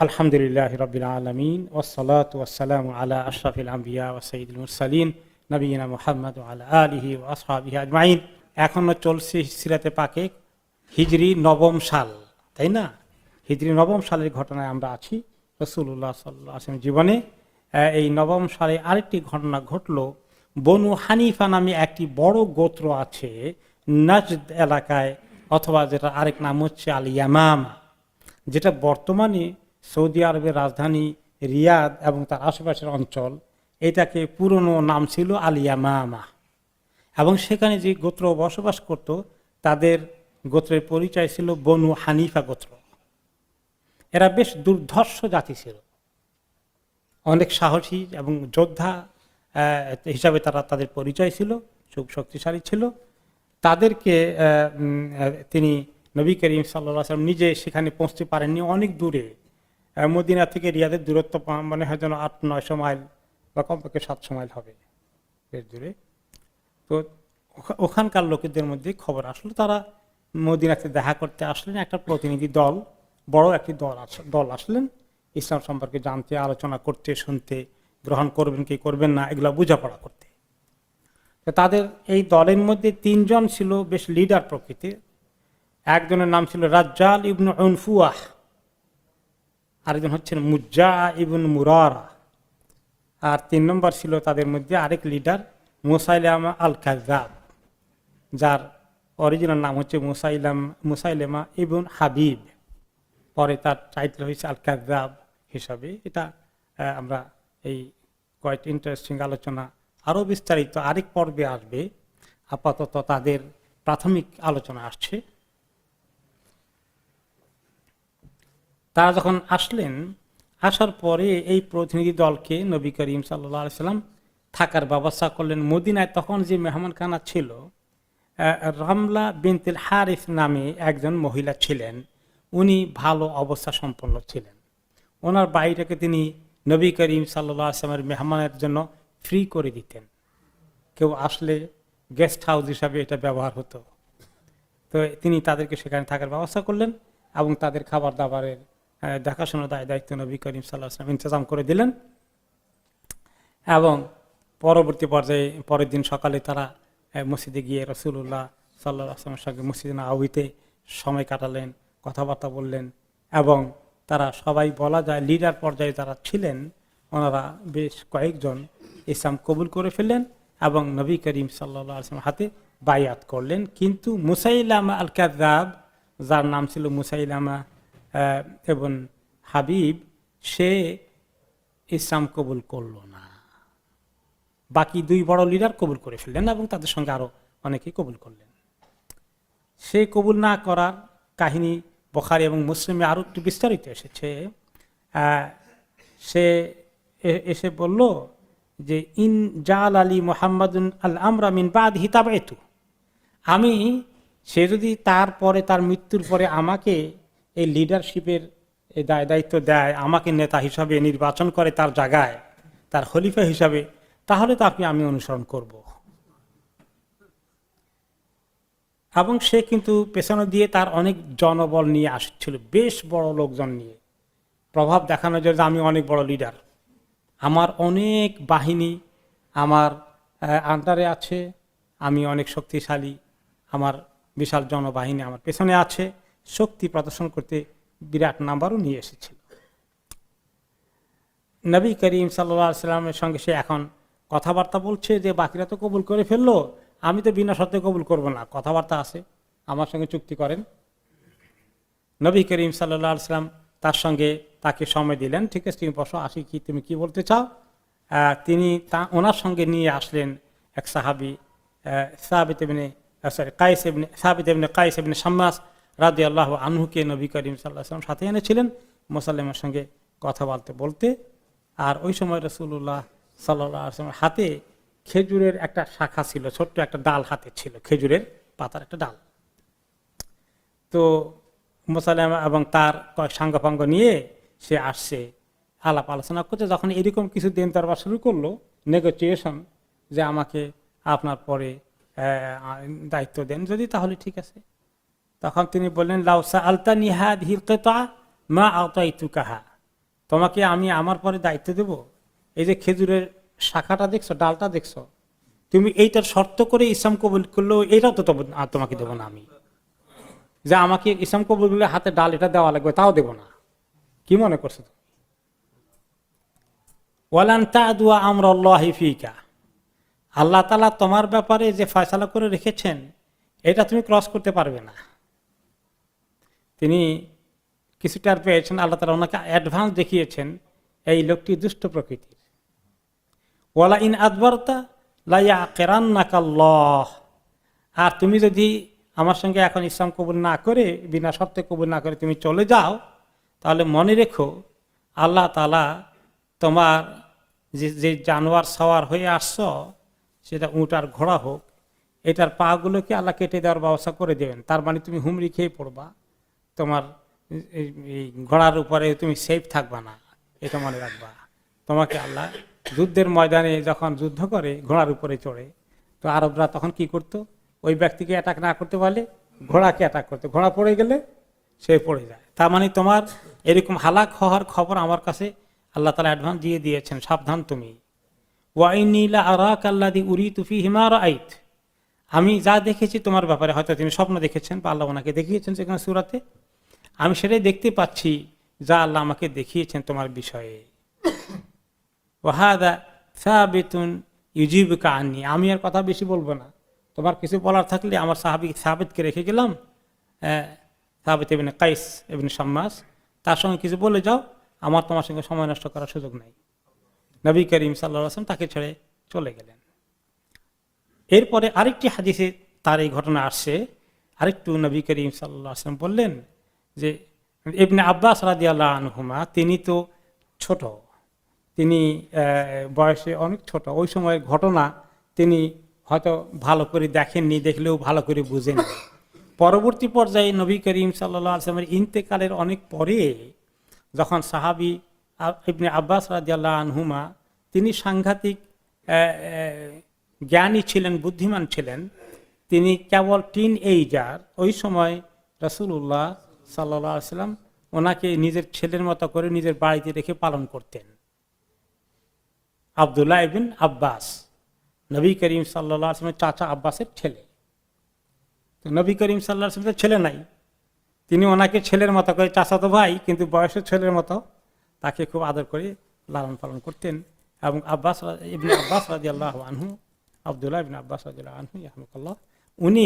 আলহামদুলিল্লাহ রাব্বিল আলামিন ওয়াসসালাতু ওয়াসসালামু আলা আশরাফিল আম্বিয়া ওয়া সাইয়্যিদুল মুরসালিন নবিয়িনা মুহাম্মদ ওয়া আলা আলিহি ওয়া আসহাবিহি আজমাইন। এখনো চলছে সিরাতে পাকে হিজরি নবম সাল, তাই না? হিজরি নবম সালের ঘটনায় আমরা আছি। রাসূলুল্লাহ সাল্লাল্লাহু আলাইহি ওয়াসাল্লাম জীবনে এই নবম সালে আরেকটি ঘটনা ঘটলো। বনু হানিফা নামে একটি বড় গোত্র আছে নাজদ এলাকায়, অথবা যেটা আরেক নাম হচ্ছে আল ইয়ামামা, যেটা বর্তমানে সৌদি আরবের রাজধানী রিয়াদ এবং তার আশেপাশের অঞ্চল। এটাকে পুরনো নাম ছিল আল ইয়ামামা। এবং সেখানে যে গোত্র বসবাস করত তাদের গোত্রের পরিচয় ছিল বনু হানিফা গোত্র। এরা বেশ দুর্ধর্ষ জাতি ছিল, অনেক সাহসী এবং যোদ্ধা হিসাবে তারা তাদের পরিচয় ছিল, খুব শক্তিশালী ছিল। তাদেরকে তিনি নবী করিম সাল্লাল্লাহু আলাইহি ওয়াসাল্লাম নিজে সেখানে পৌঁছতে পারেননি, অনেক দূরে। মদিনা থেকে রিয়াদের দূরত্ব মনে হয় যেন 800-900 মাইল বা কমপক্ষে 700 মাইল হবে, বেশ দূরে। তো ওখানকার লোকেদের মধ্যে খবর আসলো, তারা মদিনাতে দেখা করতে আসলেন। একটা প্রতিনিধি দল, বড় একটি দল আসলেন ইসলাম সম্পর্কে জানতে, আলোচনা করতে, শুনতে, গ্রহণ করবেন কি করবেন না এগুলো বোঝাপড়া করতে। তো তাদের এই দলের মধ্যে 3 জন ছিল বেশ লিডার প্রকৃতির। একজনের নাম ছিল রাজ্জাল ইবনে উনফুয়াহ, আরেকজন হচ্ছেন মুজ্জা ইবন মুরারা, আর 3 নম্বর ছিল তাদের মধ্যে আরেক লিডার মুসাইলামা আল কাযযাব, যার অরিজিনাল নাম হচ্ছে মুসাইলামা ইবন হাবিব। পরে তার টাইটেল হয়েছে আল কাযযাব হিসাবে। এটা আমরা এই কোয়াইট ইন্টারেস্টিং আলোচনা আরও বিস্তারিত আরেক পর্বে আসবে। আপাতত তাদের প্রাথমিক আলোচনা আসছে। তারা যখন আসলেন, আসার পরে এই প্রতিনিধি দলকে নবী করিম সাল্লাল্লাহু আলাইহি সাল্লাম থাকার ব্যবস্থা করলেন। মদিনায় তখন যে মেহমানখানা ছিল, রামলা বিনতুল হারিস নামে একজন মহিলা ছিলেন। উনি ভালো অবস্থা সম্পন্ন ছিলেন। ওনার বাড়িটাকে তিনি নবী করিম সাল্লাল্লাহু আলাইহি সাল্লামের মেহমানের জন্য ফ্রি করে দিতেন। কেউ আসলে গেস্ট হাউস হিসাবে এটা ব্যবহার হতো। তো তিনি তাদেরকে সেখানে থাকার ব্যবস্থা করলেন এবং তাদের খাবার দাবারের দেখাশোনার দায়িত্ব নবী করিম সাল্লাল্লাহু আলাইহি ওয়াসাল্লাম ইন্তজাম করে দিলেন। এবং পরবর্তী পর্যায়ে পরের দিন সকালে তারা মসজিদে গিয়ে রাসূলুল্লাহ সাল্লাল্লাহু আলাইহি ওয়াসাল্লামের সঙ্গে মসজিদে নববীতে সময় কাটালেন, কথাবার্তা বললেন। এবং তারা সবাই বলা যায় লিডার পর্যায়ে যারা ছিলেন, ওনারা বেশ কয়েকজন ইসলাম কবুল করে ফেললেন এবং নবী করিম সাল্লাল্লাহু আলাইহি ওয়াসাল্লামের হাতে বায়াত করলেন। কিন্তু মুসাইলামা আল কাযযাব, যার নাম ছিল মুসাইলামা এবং হাবিব, সে ইসলাম কবুল করল না। বাকি 2 বড় লিডার কবুল করে ফেললেন এবং তাদের সঙ্গে আরো অনেকেই কবুল করলেন। সে কবুল না করার কাহিনী বুখারী এবং মুসলিমে আরো একটু বিস্তারিত এসেছে। সে এসে বলল যে ইন জাল আলী মুহাম্মাদুন আল আমরা মিন বাদহি তাবাইতু, সে যদি তারপরে তার মৃত্যুর পরে আমাকে এই লিডারশিপের এই দায়িত্ব দেয়, আমাকে নেতা হিসাবে নির্বাচন করে তার জায়গায়, তার খলিফা হিসাবে, তাহলে তাকে আমি অনুসরণ করব। এবং সে কিন্তু পেছনে দিয়ে তার অনেক জনবল নিয়ে আসছিল, বেশ বড় লোকজন নিয়ে, প্রভাব দেখানোর জন্য আমি অনেক বড় লিডার, আমার অনেক বাহিনী আমার আন্ডারে আছে, আমি অনেক শক্তিশালী, আমার বিশাল জনবাহিনী আমার পেছনে আছে, শক্তি প্রদর্শন করতে বিরাট নাম্বারও নিয়ে এসেছিল। নবী করিম সাল্লাল্লাহু আলাইহি ওয়াসাল্লামের সঙ্গে সে এখন কথাবার্তা বলছে যে বাকিরা তো কবুল করে ফেললো, আমি তো বিনা শর্তে কবুল করব না, কথাবার্তা আছে, আমার সঙ্গে চুক্তি করেন। নবী করিম সাল্লাল্লাহু আলাইহি ওয়াসাল্লাম তাকে সময় দিলেন। ঠিক আছে, তুমি বসো, আসি, কি তুমি কি বলতে চাও? তিনি ওনার সঙ্গে নিয়ে আসলেন এক সাহাবী সাবিত ইবনে কায়েস ইবনে শাম্মাস রাদিয়াল্লাহু আনহুকে নবী করিম সাল্লাল্লাহু আলাইহি ওয়াসাল্লাম সাথে এনেছিলেন মুসাল্লিমের সঙ্গে কথা বলতে। আর ওই সময় রাসূলুল্লাহ সাল্লাল্লাহু আলাইহি ওয়াসাল্লামের হাতে খেজুরের একটা শাখা ছিল, ছোট্ট একটা ডাল হাতে ছিল, খেজুরের পাতার একটা ডাল। তো মুসাল্লিম এবং তার কয়েক সাঙ্গপাঙ্গ নিয়ে সে আসছে, আলাপ আলোচনা করতে। যখন এরকম কিছু দিন দরবার শুরু করলো, নেগোসিয়েশন, যে আমাকে আপনার পরে দায়িত্ব দেন যদি, তাহলে ঠিক আছে। তখন তিনি বললেন লাউ সাআলতানি হাযিহিল কিতা মা আতাইতুকাহা, তোমাকে আমি আমার পরে দায়িত্ব দেব? এই যে খেজুরের শাখাটা দেখছো, ডালটা দেখছো, তুমি এইটার শর্ত করে ইসলাম কবুল করলেও এটাও তো তোমাকে দেবো না আমি, যে আমাকে ইসলাম কবুল করলে হাতে ডাল এটা দেওয়া লাগবে, তাও দেব না। কি মনে করছো তুমি? ওয়ালান তা'দুয়া আমরাল্লাহি ফীকা, আল্লাহ তাআলা তোমার ব্যাপারে যে ফয়সালা করে রেখেছেন এটা তুমি ক্রস করতে পারবে না। তিনি কিছুটা পেয়েছেন, আল্লাহ তাআলা ওনাকে অ্যাডভান্স দেখিয়েছেন এই লোকটি দুষ্ট প্রকৃতির। ওয়ালা ইন আদবারতা লা ইয়াকিরান্নাকাল্লাহ, আর তুমি যদি আমার সঙ্গে এখন ইসলাম কবুল না করে, বিনা শর্তে কবুল না করে তুমি চলে যাও, তাহলে মনে রেখো আল্লাহ তাআলা তোমার যে জানোয়ার সওয়ার হয়ে আসছো, সেটা উট আর ঘোড়া হোক, এটার পা গুলোকে আল্লাহ কেটে দেওয়ার ব্যবস্থা করে দেবেন। তার মানে তুমি হুমড়ি খেয়ে পড়বা, তোমার এই ঘোড়ার উপরে তুমি সেফ থাকবা না, এটা মনে রাখবা। তোমাকে আল্লাহ যুদ্ধের ময়দানে যখন যুদ্ধ করে ঘোড়ার উপরে চড়ে, তো আরবরা তখন কি করতো, ওই ব্যক্তিকে অ্যাটাক না করতে পারলে ঘোড়াকে অ্যাটাক করতো, ঘোড়া পড়ে গেলে সে পড়ে যায়। তার মানে তোমার এরকম হালাক হওয়ার খবর আমার কাছে আল্লাহ তাআলা অ্যাডভান্স দিয়ে দিয়েছেন, সাবধান তুমি। ওয়াইন্নী লা আরাকা আল্লাযী উরিতু ফীহি মা রাআইত, আমি যা দেখেছি তোমার ব্যাপারে, হয়তো তিনি স্বপ্ন দেখেছেন বা আল্লাহ ওনাকে দেখিয়েছেন সেখানে সূরাতে, আমি সেটাই দেখতে পাচ্ছি যা আল্লাহ আমাকে দেখিয়েছেন তোমার বিষয়ে। ওয়াহাদা সাবিতুন ইউজিবুকা আন্নী, আমি আর কথা বেশি বলবো না, তোমার কিছু বলার থাকলে আমার সাহাবী সাবিতকে রেখে গেলাম, সাবিত ইবনে কাইস ইবনে শাম্মাস, তার সঙ্গে কিছু বলে যাও, আমার তোমার সঙ্গে সময় নষ্ট করার সুযোগ নাই। নবী করিম সাল্লাল্লাহু আলাইহি ওয়াসাল্লাম তাকে ছেড়ে চলে গেলেন। এরপরে আরেকটি হাদিসে তার এই ঘটনা আসছে, আরেকটু নবী করিম সাল্লাল্লাহু আলাইহি ওয়াসাল্লাম বললেন যে ইবনে আব্বাস রাদিয়াল্লাহু আনহুমা, তিনি তো ছোট, তিনি বয়সে অনেক ছোট, ওই সময়ের ঘটনা তিনি হয়তো ভালো করে দেখেননি, দেখলেও ভালো করে বুঝেননি। পরবর্তী পর্যায়ে নবী করিম সাল্লাল্লাহু আলাইহি ওয়াসাল্লামের ইন্তেকালের অনেক পরে যখন সাহাবী ইবনে আব্বাস রাদিয়াল্লাহু আনহুমা, তিনি সাংঘাতিক জ্ঞানী ছিলেন, বুদ্ধিমান ছিলেন, তিনি কেবল টিন এইজার, ওই সময় রাসূলুল্লাহ সাল্লাল্লাহু আলাইহি ওয়াসাল্লাম ওনাকে নিজের ছেলের মতো করে নিজের বাড়িতে রেখে পালন করতেন। আব্দুল্লাহ ইবনে আব্বাস, নবী করিম সাল্লাল্লাহু আলাইহি ওয়াসাল্লামের চাচা আব্বাসের ছেলে। তো নবী করিম সাল্লাল্লাহু আলাইহি ওয়াসাল্লামের ছেলে নাই, তিনি ওনাকে ছেলের মতো করে, চাচাতো ভাই কিন্তু বয়সের ছেলের মতো তাকে খুব আদর করে লালন পালন করতেন। এবং আব্বাস ইবনে আব্বাস রাদিয়াল্লাহু আনহু, আব্দুল্লাহ ইবনে আব্বাস রাদিয়াল্লাহু আনহু রাহমাহুল্লাহ, উনি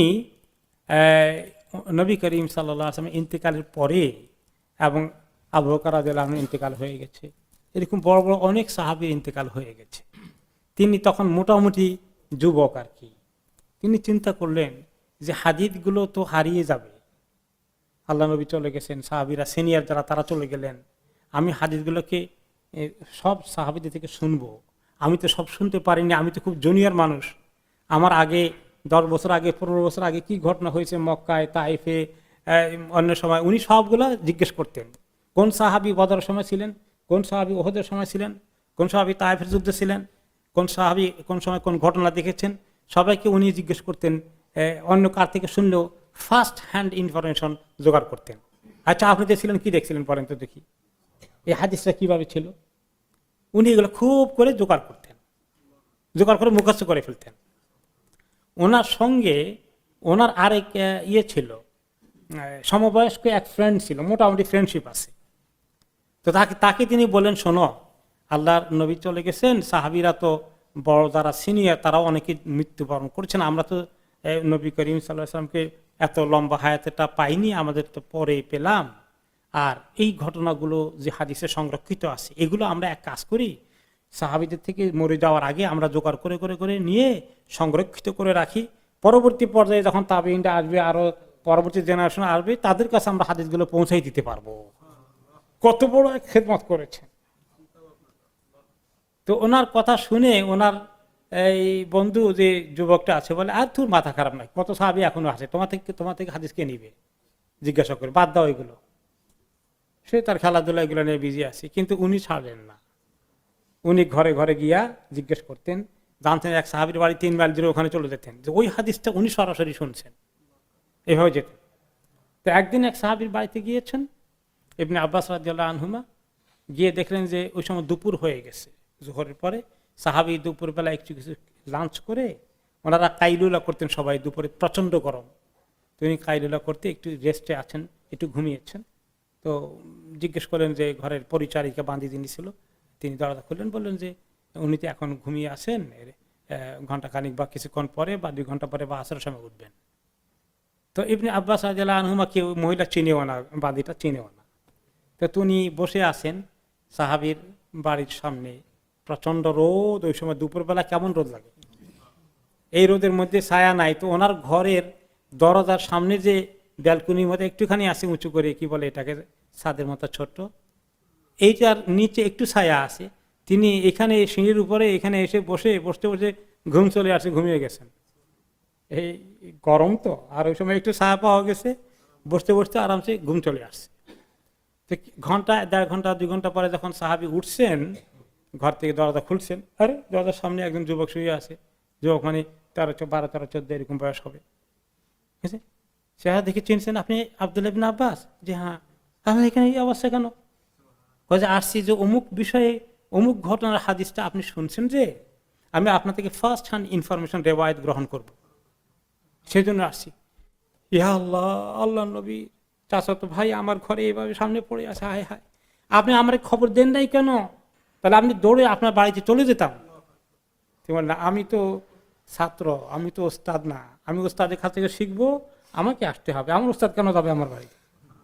নবী করিম সাল্লাল্লাহু আলাইহি ওয়াসাল্লামের ইন্তেকালের পরে, এবং আবু বকর রাদিয়াল্লাহু আনহু ইন্তেকাল হয়ে গেছে, এরকম বড় বড় অনেক সাহাবীর ইন্তেকাল হয়ে গেছে। তিনি তখন মোটামুটি যুবক আর কি। তিনি চিন্তা করলেন যে হাদিসগুলো তো হারিয়ে যাবে, আল্লাহ নবী চলে গেছেন, সাহাবীরা সিনিয়র যারা তারা চলে গেলেন, আমি হাদিসগুলোকে সব সাহাবীদের থেকে শুনবো, আমি তো সব শুনতে পারিনি, আমি তো খুব জুনিয়র মানুষ, আমার আগে 10 বছর আগে 15 বছর আগে কি ঘটনা হয়েছে মক্কায়, তাইফে, অন্য সময়, উনি সবগুলো জিজ্ঞেস করতেন। কোন সাহাবী বদরের সময় ছিলেন, কোন সাহাবী উহুদের সময় ছিলেন, কোন সাহাবী তাইফের যুদ্ধে ছিলেন, কোন সাহাবী কোন সময় কোন ঘটনা দেখেছেন, সবাইকে উনি জিজ্ঞেস করতেন। অন্য কার থেকে শুনলেও ফার্স্ট হ্যান্ড ইনফরমেশন জোগাড় করতেন। আচ্ছা আপনি যে ছিলেন কি দেখছিলেন বলেন তো দেখি, এই হাদিসটা কিভাবে ছিল, উনি এগুলো খুব করে জোগাড় করতেন, জোগাড় করে মুখস্থ করে ফেলতেন। ওনার সঙ্গে ওনার আরেক ছিল, সমবয়স্ক এক ফ্রেন্ড ছিল, মোটামুটি ফ্রেন্ডশিপ আছে। তো তাকে তিনি বলেন, শোনো, আল্লাহর নবী চলে গেছেন, সাহাবীরা তো বড় যারা সিনিয়র তারাও অনেকে মৃত্যুবরণ করছেন, আমরা তো নবী করিম সাল্লাল্লাহু আলাইহি ওয়াসাল্লামকে এত লম্বা হায়াতেটা পাইনি, আমাদের তো পরে পেলাম। আর এই ঘটনাগুলো যে হাদিসে সংরক্ষিত আছে, এগুলো আমরা এক কাজ করি, সাহাবীদের থেকে মরে যাওয়ার আগে আমরা জোগাড় করে করে করে নিয়ে সংরক্ষিত করে রাখি, পরবর্তী পর্যায়ে যখন তাবেঈনরা আসবে, আরো পরবর্তী জেনারেশন আসবে, তাদের কাছে আমরা হাদিসগুলো পৌঁছাই দিতে পারবো। কত বড় এক খেদমত করেছেন। তো ওনার কথা শুনে ওনার এই বন্ধু যে যুবকটা আছে বলে, আর তোর মাথা খারাপ নাই, কত সাহাবী এখনো আছে, তোমার থেকে হাদিস কে নিবে, জিজ্ঞাসা করে, বাদ দাও এগুলো। সে তার খেলাধুলা এগুলো নিয়ে বিজি আছে, কিন্তু উনি ছাড়লেন না। উনি ঘরে ঘরে গিয়া জিজ্ঞেস করতেন, জানতেন এক সাহাবীর বাড়ি 3 মাইল দূরে, ওখানে চলে যেতেন, যে ওই হাদিসটা উনি সরাসরি শুনছেন, এভাবে যেতেন। তো একদিন এক সাহাবীর বাড়িতে গিয়েছেন ইবনে আব্বাস রাদিয়াল্লাহু আনহুমা, গিয়ে দেখলেন যে ওই সময় দুপুর হয়ে গেছে, জোহরের পরে সাহাবী দুপুরবেলা একটু কিছু লাঞ্চ করে, ওনারা কাইলুলা করতেন সবাই, দুপুরে প্রচন্ড গরম, তিনি কাইলুলা করতে একটু রেস্টে আছেন, একটু ঘুমিয়েছেন। তো জিজ্ঞেস করলেন যে ঘরের পরিচারিকা বাঁধি যিনি ছিল, তিনি দরজা খুললেন, বললেন যে উনি তো এখন ঘুমিয়ে আছেন, ঘন্টা খানিক বা কিছুক্ষণ পরে বা 2 ঘন্টা পরে বা আসরের সময় উঠবেন। তো ইবনে আব্বাস রাদিয়াল্লাহু আনহুমা কেউ মহিলা চিনেও না, বাঁধিটা চিনেও না। তো তিনি বসে আছেন সাহাবীর বাড়ির সামনে, প্রচন্ড রোদ, ওই সময় দুপুরবেলা কেমন রোদ লাগে, এই রোদের মধ্যে ছায়া নাই। তো ওনার ঘরের দরজার সামনে যে ব্যালকনির মধ্যে একটুখানি আছে উঁচু করে, কি বলে এটাকে, ছাদের মতো ছোট্ট, এইটার নিচে একটু ছায়া আছে, তিনি এখানে সিঁড়ির উপরে এখানে এসে বসতে বসে ঘুম চলে আসে, ঘুমিয়ে গেছেন। এই গরম তো, আর ওই সময় একটু ছায়া পাওয়া গেছে, বসতে বসতে আরামসে ঘুম চলে আসছে। তো ঘন্টা 1.5 ঘন্টা 2 ঘন্টা পরে যখন সাহাবী উঠছেন, ঘর থেকে দরজা খুলছেন, আরে দরজার সামনে একজন যুবক শুয়ে আছে। যুবক মানে 12, 13, 14 এরকম বয়স হবে। ঠিক আছে, সে দেখে চিনছেন, আপনি আব্দুল্লাহ ইবনে আব্বাস? যে হ্যাঁ। আমি এখানে এই অবস্থা কেন? যে আসছি যে অমুক বিষয়ে অমুক ঘটনার হাদিসটা আপনি শুনছেন, যে আমি আপনার থেকে ফার্স্ট হ্যান্ড ইনফরমেশন রেওয়ায়েত গ্রহণ করব, সেই জন্য আসছি। ইয়া আল্লাহ, আল্লাহ নবী, চাচাতো ভাই আমার ঘরে এইভাবে সামনে পড়ে আছে, হায় হায়, আপনি আমার খবর দেন নাই কেন? তাহলে আপনি দৌড়ে আপনার বাড়িতে চলে যেতাম। না, আমি তো ছাত্র, আমি তো ওস্তাদ না, আমি ওস্তাদের কাছ থেকে শিখবো, আমাকে আসতে হবে, আমার ওস্তাদ কেন যাবে আমার বাড়িতে?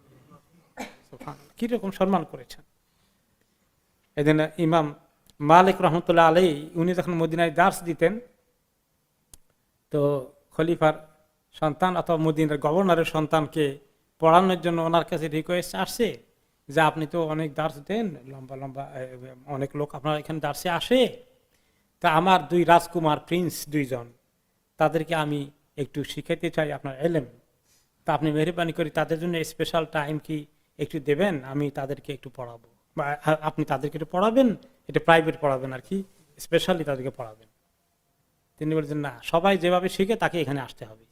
কিরকম সম্মান করেছেন। এই জন্য ইমাম মালিক রহমতুল্লাহ আলাইহি, উনি যখন মদিনায় দার্স দিতেন, তো খলিফার সন্তান অথবা মদিনার গভর্নরের সন্তানকে পড়ানোর জন্য ওনার কাছে রিকোয়েস্ট আসছে যে আপনি তো অনেক দার্স দেন, লম্বা লম্বা অনেক লোক আপনার এখানে দার্সে আসে, তা আমার 2 রাজকুমার প্রিন্স 2 জন, তাদেরকে আমি একটু শিখাইতে চাই আপনার এলেম, তা আপনি মেহরবানি করে তাদের জন্য স্পেশাল টাইম কি একটু দেবেন, আমি তাদেরকে একটু পড়াবো, বা আপনি তাদেরকে একটু পড়াবেন, এটা প্রাইভেট পড়াবেন আর কি, স্পেশালি তাদেরকে পড়াবেন। তিনি বলছেন না, সবাই যেভাবে শিখে তাকে এখানে আসতে হবে।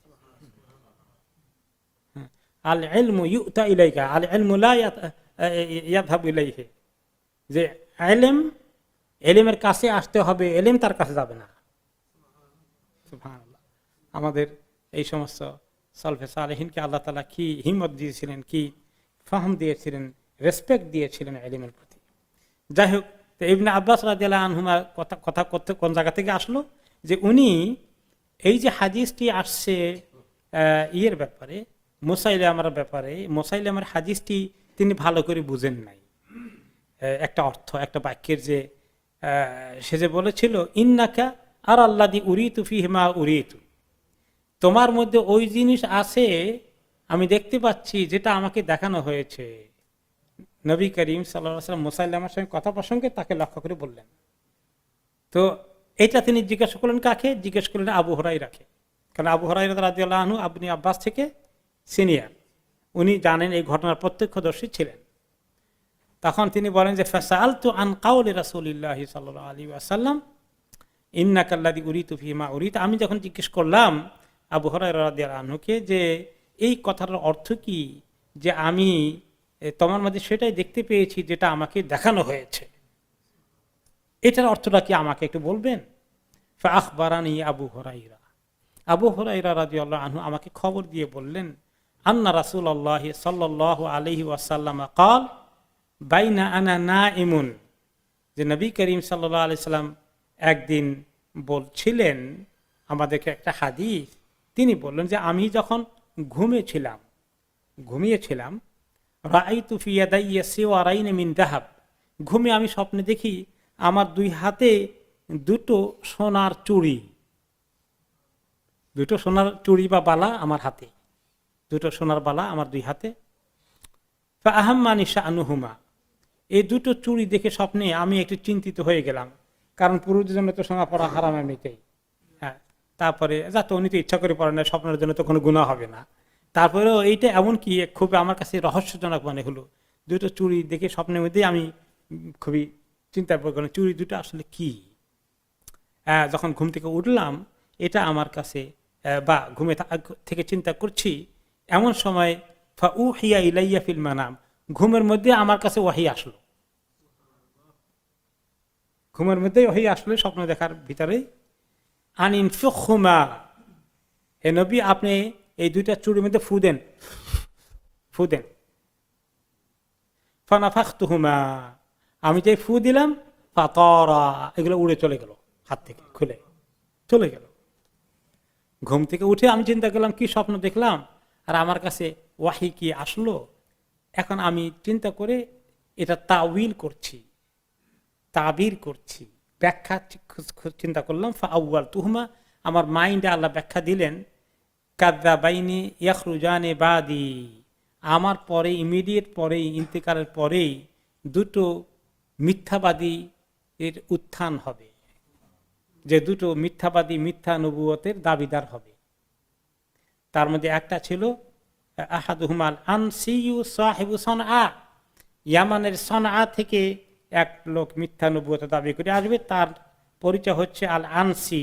আল ইলমু ইউতা ইলাইকা আল ইলমু লা ইয়াযহাবু ইলাইহি, যে এলেমের কাছে আসতে হবে, এলেম তার কাছে যাবে না। সুবহানাল্লাহ। আমাদের এই সমস্ত সালফে সালেহিনকে আল্লাহ তাআলা কি হিম্মত দিয়েছিলেন, কি ফাহম দিয়েছিলেন, রেসপেক্ট দিয়েছিলেন এলেমের প্রতি। যাই হোক, তো ইবনে আব্বাস রাদিয়াল্লাহু আনহুমা কথা করতে কোন জায়গা থেকে আসলো, যে উনি এই যে হাদিসটি আসছে ইয়ের ব্যাপারে, মুসাইলামার ব্যাপারে, মুসাইলামার হাদিসটি তিনি ভালো করে বুঝেন নাই। একটা অর্থ, একটা বাক্যের যে সে যে বলেছিল, ইন্নাকা আর আল্লাযী উরিতু ফীহি মা উরিতু, তোমার মধ্যে ওই জিনিস আছে আমি দেখতে পাচ্ছি যেটা আমাকে দেখানো হয়েছে। নবী করিম সাল্লাল্লাহু আলাইহি ওয়াসাল্লাম মুসাইলামার সঙ্গে কথা প্রসঙ্গে তাকে লক্ষ্য করে বললেন। তো এটা তিনি জিজ্ঞাসা করলেন কাকে? জিজ্ঞেস করলেন আবু হুরায়রাকে, কারণ আবু হুরায়রা রাদিয়াল্লাহু আনহু ইবনে আব্বাস থেকে সিনিয়র, উনি জানেন, এই ঘটনার প্রত্যক্ষদর্শী ছিলেন। তখন তিনি বলেন যে ফাসাআলতু আন কাউলি রাসূলিল্লাহি সাল্লাল্লাহু আলাইহি ওয়াসাল্লাম ইন্নাকা আল্লাযী উরিতু ফীহি মা উরিত, আমি যখন জিজ্ঞেস করলাম আবু হুরায়রা রাদিয়াল্লাহু আনহুকে যে এই কথার অর্থ কি, যে আমি তোমার মধ্যে সেটাই দেখতে পেয়েছি যেটা আমাকে দেখানো হয়েছে, এটার অর্থটা কি আমাকে একটু বলবেন? ফাআখবারানি আবু হুরায়রা রাদিয়াল্লাহু আনহু আমাকে খবর দিয়ে বললেন, আন্না রাসূলুল্লাহ সাল্লাল্লাহু আলাইহি ওয়াসাল্লাম ক্বাল বাইনা আনা নাইমুন, যে নবী করিম সাল্লাল্লাহু আলাইহি সাল্লাম একদিন বলছিলেন আমাদেরকে একটা হাদিস, তিনি বললেন যে আমি যখন ঘুমিয়েছিলাম রাআইতু ফি ইয়াদাইয়া সিওয়ারাইন মিন যাহাব, ঘুমে আমি স্বপ্নে দেখি আমার 2 হাতে 2টো সোনার চুড়ি, 2টো সোনার চুড়ি বা বালা আমার হাতে, 2টো সোনার বালা আমার 2 হাতে। ফাআহাম্মানি শাআনুহুমা, এই 2টো চুড়ি দেখে স্বপ্নে আমি একটু চিন্তিত হয়ে গেলাম, কারণ পুরুষদের জন্য তো সোনা পরা হারাম এমনিতেই। হ্যাঁ, তারপরে যাতে উনি তো ইচ্ছা করে পড়েন না, স্বপ্নের জন্য তো কোনো গুনাহ হবে না, তারপরেও এইটা এমন কি খুব আমার কাছে রহস্যজনক মনে হলো, 2টো চুড়ি দেখে স্বপ্নের মধ্যেই আমি খুবই চিন্তা করলাম চুড়ি 2টো আসলে কি। যখন ঘুম থেকে উঠলাম, এটা আমার কাছে বা ঘুমে থেকে চিন্তা করছি, এমন সময় ফাউহিয়া ইলাইয়া ফিল মানাম, ঘুমের মধ্যে আমার কাছে ওয়াহি আসলো। ঘুমের মধ্যেই ওহি আসলে স্বপ্ন দেখার ভিতরেই আনিনফুখুমা, হে নবী আপনি এই দুইটা চুড়ির মধ্যে ফু দেন। ফানাফাখতুহুমা, আমি যে ফু দিলাম, ফাতারা, এগুলো উড়ে চলে গেল, হাত থেকে খুলে চলে গেল। ঘুম থেকে উঠে আমি চিন্তা করলাম কি স্বপ্ন দেখলাম, আর আমার কাছে ওয়াহি কি আসলো। এখন আমি চিন্তা করে এটা তাবির করছি, ব্যাখ্যা চিন্তা করলাম। ফাআউয়াল তুহুমা, আমার মাইন্ডে আল্লাহ ব্যাখ্যা দিলেন, কাযযাবাইনি ইয়াখরুজানি বাদি, আমার পরে ইমিডিয়েট পরেই, ইন্তেকালের পরেই দুটো মিথ্যাবাদী এর উত্থান হবে, যে দুটো মিথ্যাবাদী মিথ্যা নবুয়তের দাবিদার হবে। তার মধ্যে একটা ছিল আহাদুহুমাল আনসিয়ু সাহিবু সনআ, ইয়ামানের সনআ থেকে এক লোক মিথ্যা নবুয়তের দাবি করে আসবে। তার পরিচয় হচ্ছে আল আনসি,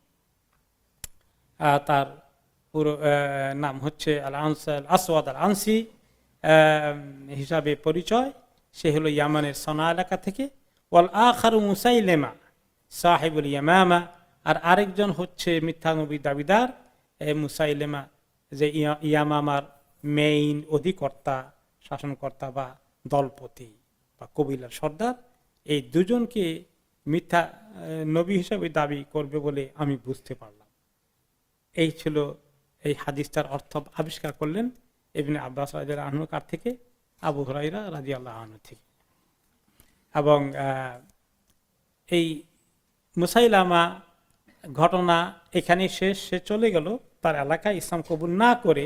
তার পুরো নাম হচ্ছে আল আসওয়াদ আল আনসি হিসাবে পরিচয়। সে হলো ইয়ামানের সনা এলাকা থেকে। ওয়াল আখারু মুসাইলেমা সাহিবুল ইয়ামামা, আর আরেকজন হচ্ছে মিথ্যা নবী দাবিদার মুসাইলেমা, যে ইয়ামামার মেইন অধিকর্তা, শাসনকর্তা বা দলপতি বা কবিলার সর্দার। এই দুজনকে মিথ্যা নবী হিসাবে দাবি করবে বলে আমি বুঝতে পারলাম। এই ছিল এই হাদিসটার অর্থ আবিষ্কার করলেন ইবনে আব্বাস রাদিয়াল্লাহু আনহু কার থেকে? আবু হুরায়রা রাদিয়াল্লাহু আনহু থেকে। এবং এই মুসাইলামা ঘটনা এখানে শেষ, সে চলে গেল তার এলাকায় ইসলাম কবুল না করে।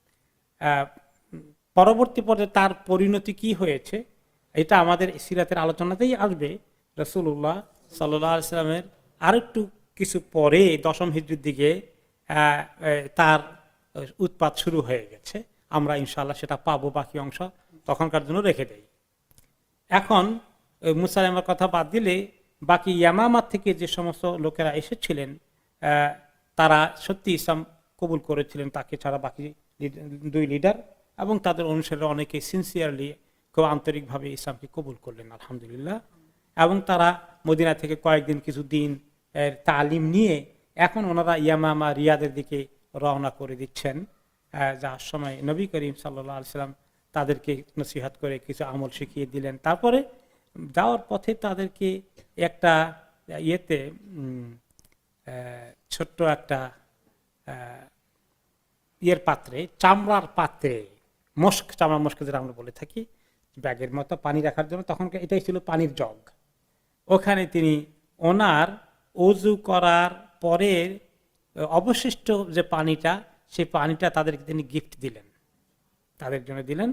পরবর্তী পর্যায়ে তার পরিণতি কি হয়েছে এটা আমাদের সিরাতের আলোচনাতেই আসবে। রাসূলুল্লাহ সাল্লাল্লাহু আলাইহি ওয়াসাল্লামের আরেকটু কিছু পরে 10ম হিজরির দিকে তার উৎপাত শুরু হয়ে গেছে। আমরা ইনশাআল্লাহ সেটা পাবো, বাকি অংশ তখনকার জন্য রেখে দেই। এখন মুসাইলামার কথা বাদ দিলে বাকি ইয়ামামার থেকে যে সমস্ত লোকেরা এসেছিলেন তারা সত্যি ইসলাম কবুল করেছিলেন, তাকে ছাড়া বাকি দুই লিডার, এবং তাদের অনুসারে অনেকে সিনসিয়ারলি, খুব আন্তরিকভাবে ইসলামকে কবুল করলেন আলহামদুলিল্লাহ। এবং তারা মদিনা থেকে কয়েকদিন কিছু দিন তালিম নিয়ে এখন ওনারা ইয়ামামা রিয়াদের দিকে রওনা করে দিচ্ছেন। যার সময় নবী করিম সাল্লাল্লাহু আলাইহি সাল্লাম তাদেরকে নসিহত করে কিছু আমল শিখিয়ে দিলেন। তারপরে যাওয়ার পথে তাদেরকে একটা ইয়েতে ছোট্ট একটা ইয়ের পাত্রে, চামড়ার পাত্রে, চামড়া মস্ক যেটা আমরা বলে থাকি, ব্যাগের মতো পানি রাখার জন্য, তখন এটাই ছিল পানির জগ। ওখানে তিনি ওনার ওযু করার পরের অবশিষ্ট যে পানিটা, সেই পানিটা তাদেরকে তিনি গিফট দিলেন, তাদের জন্য দিলেন।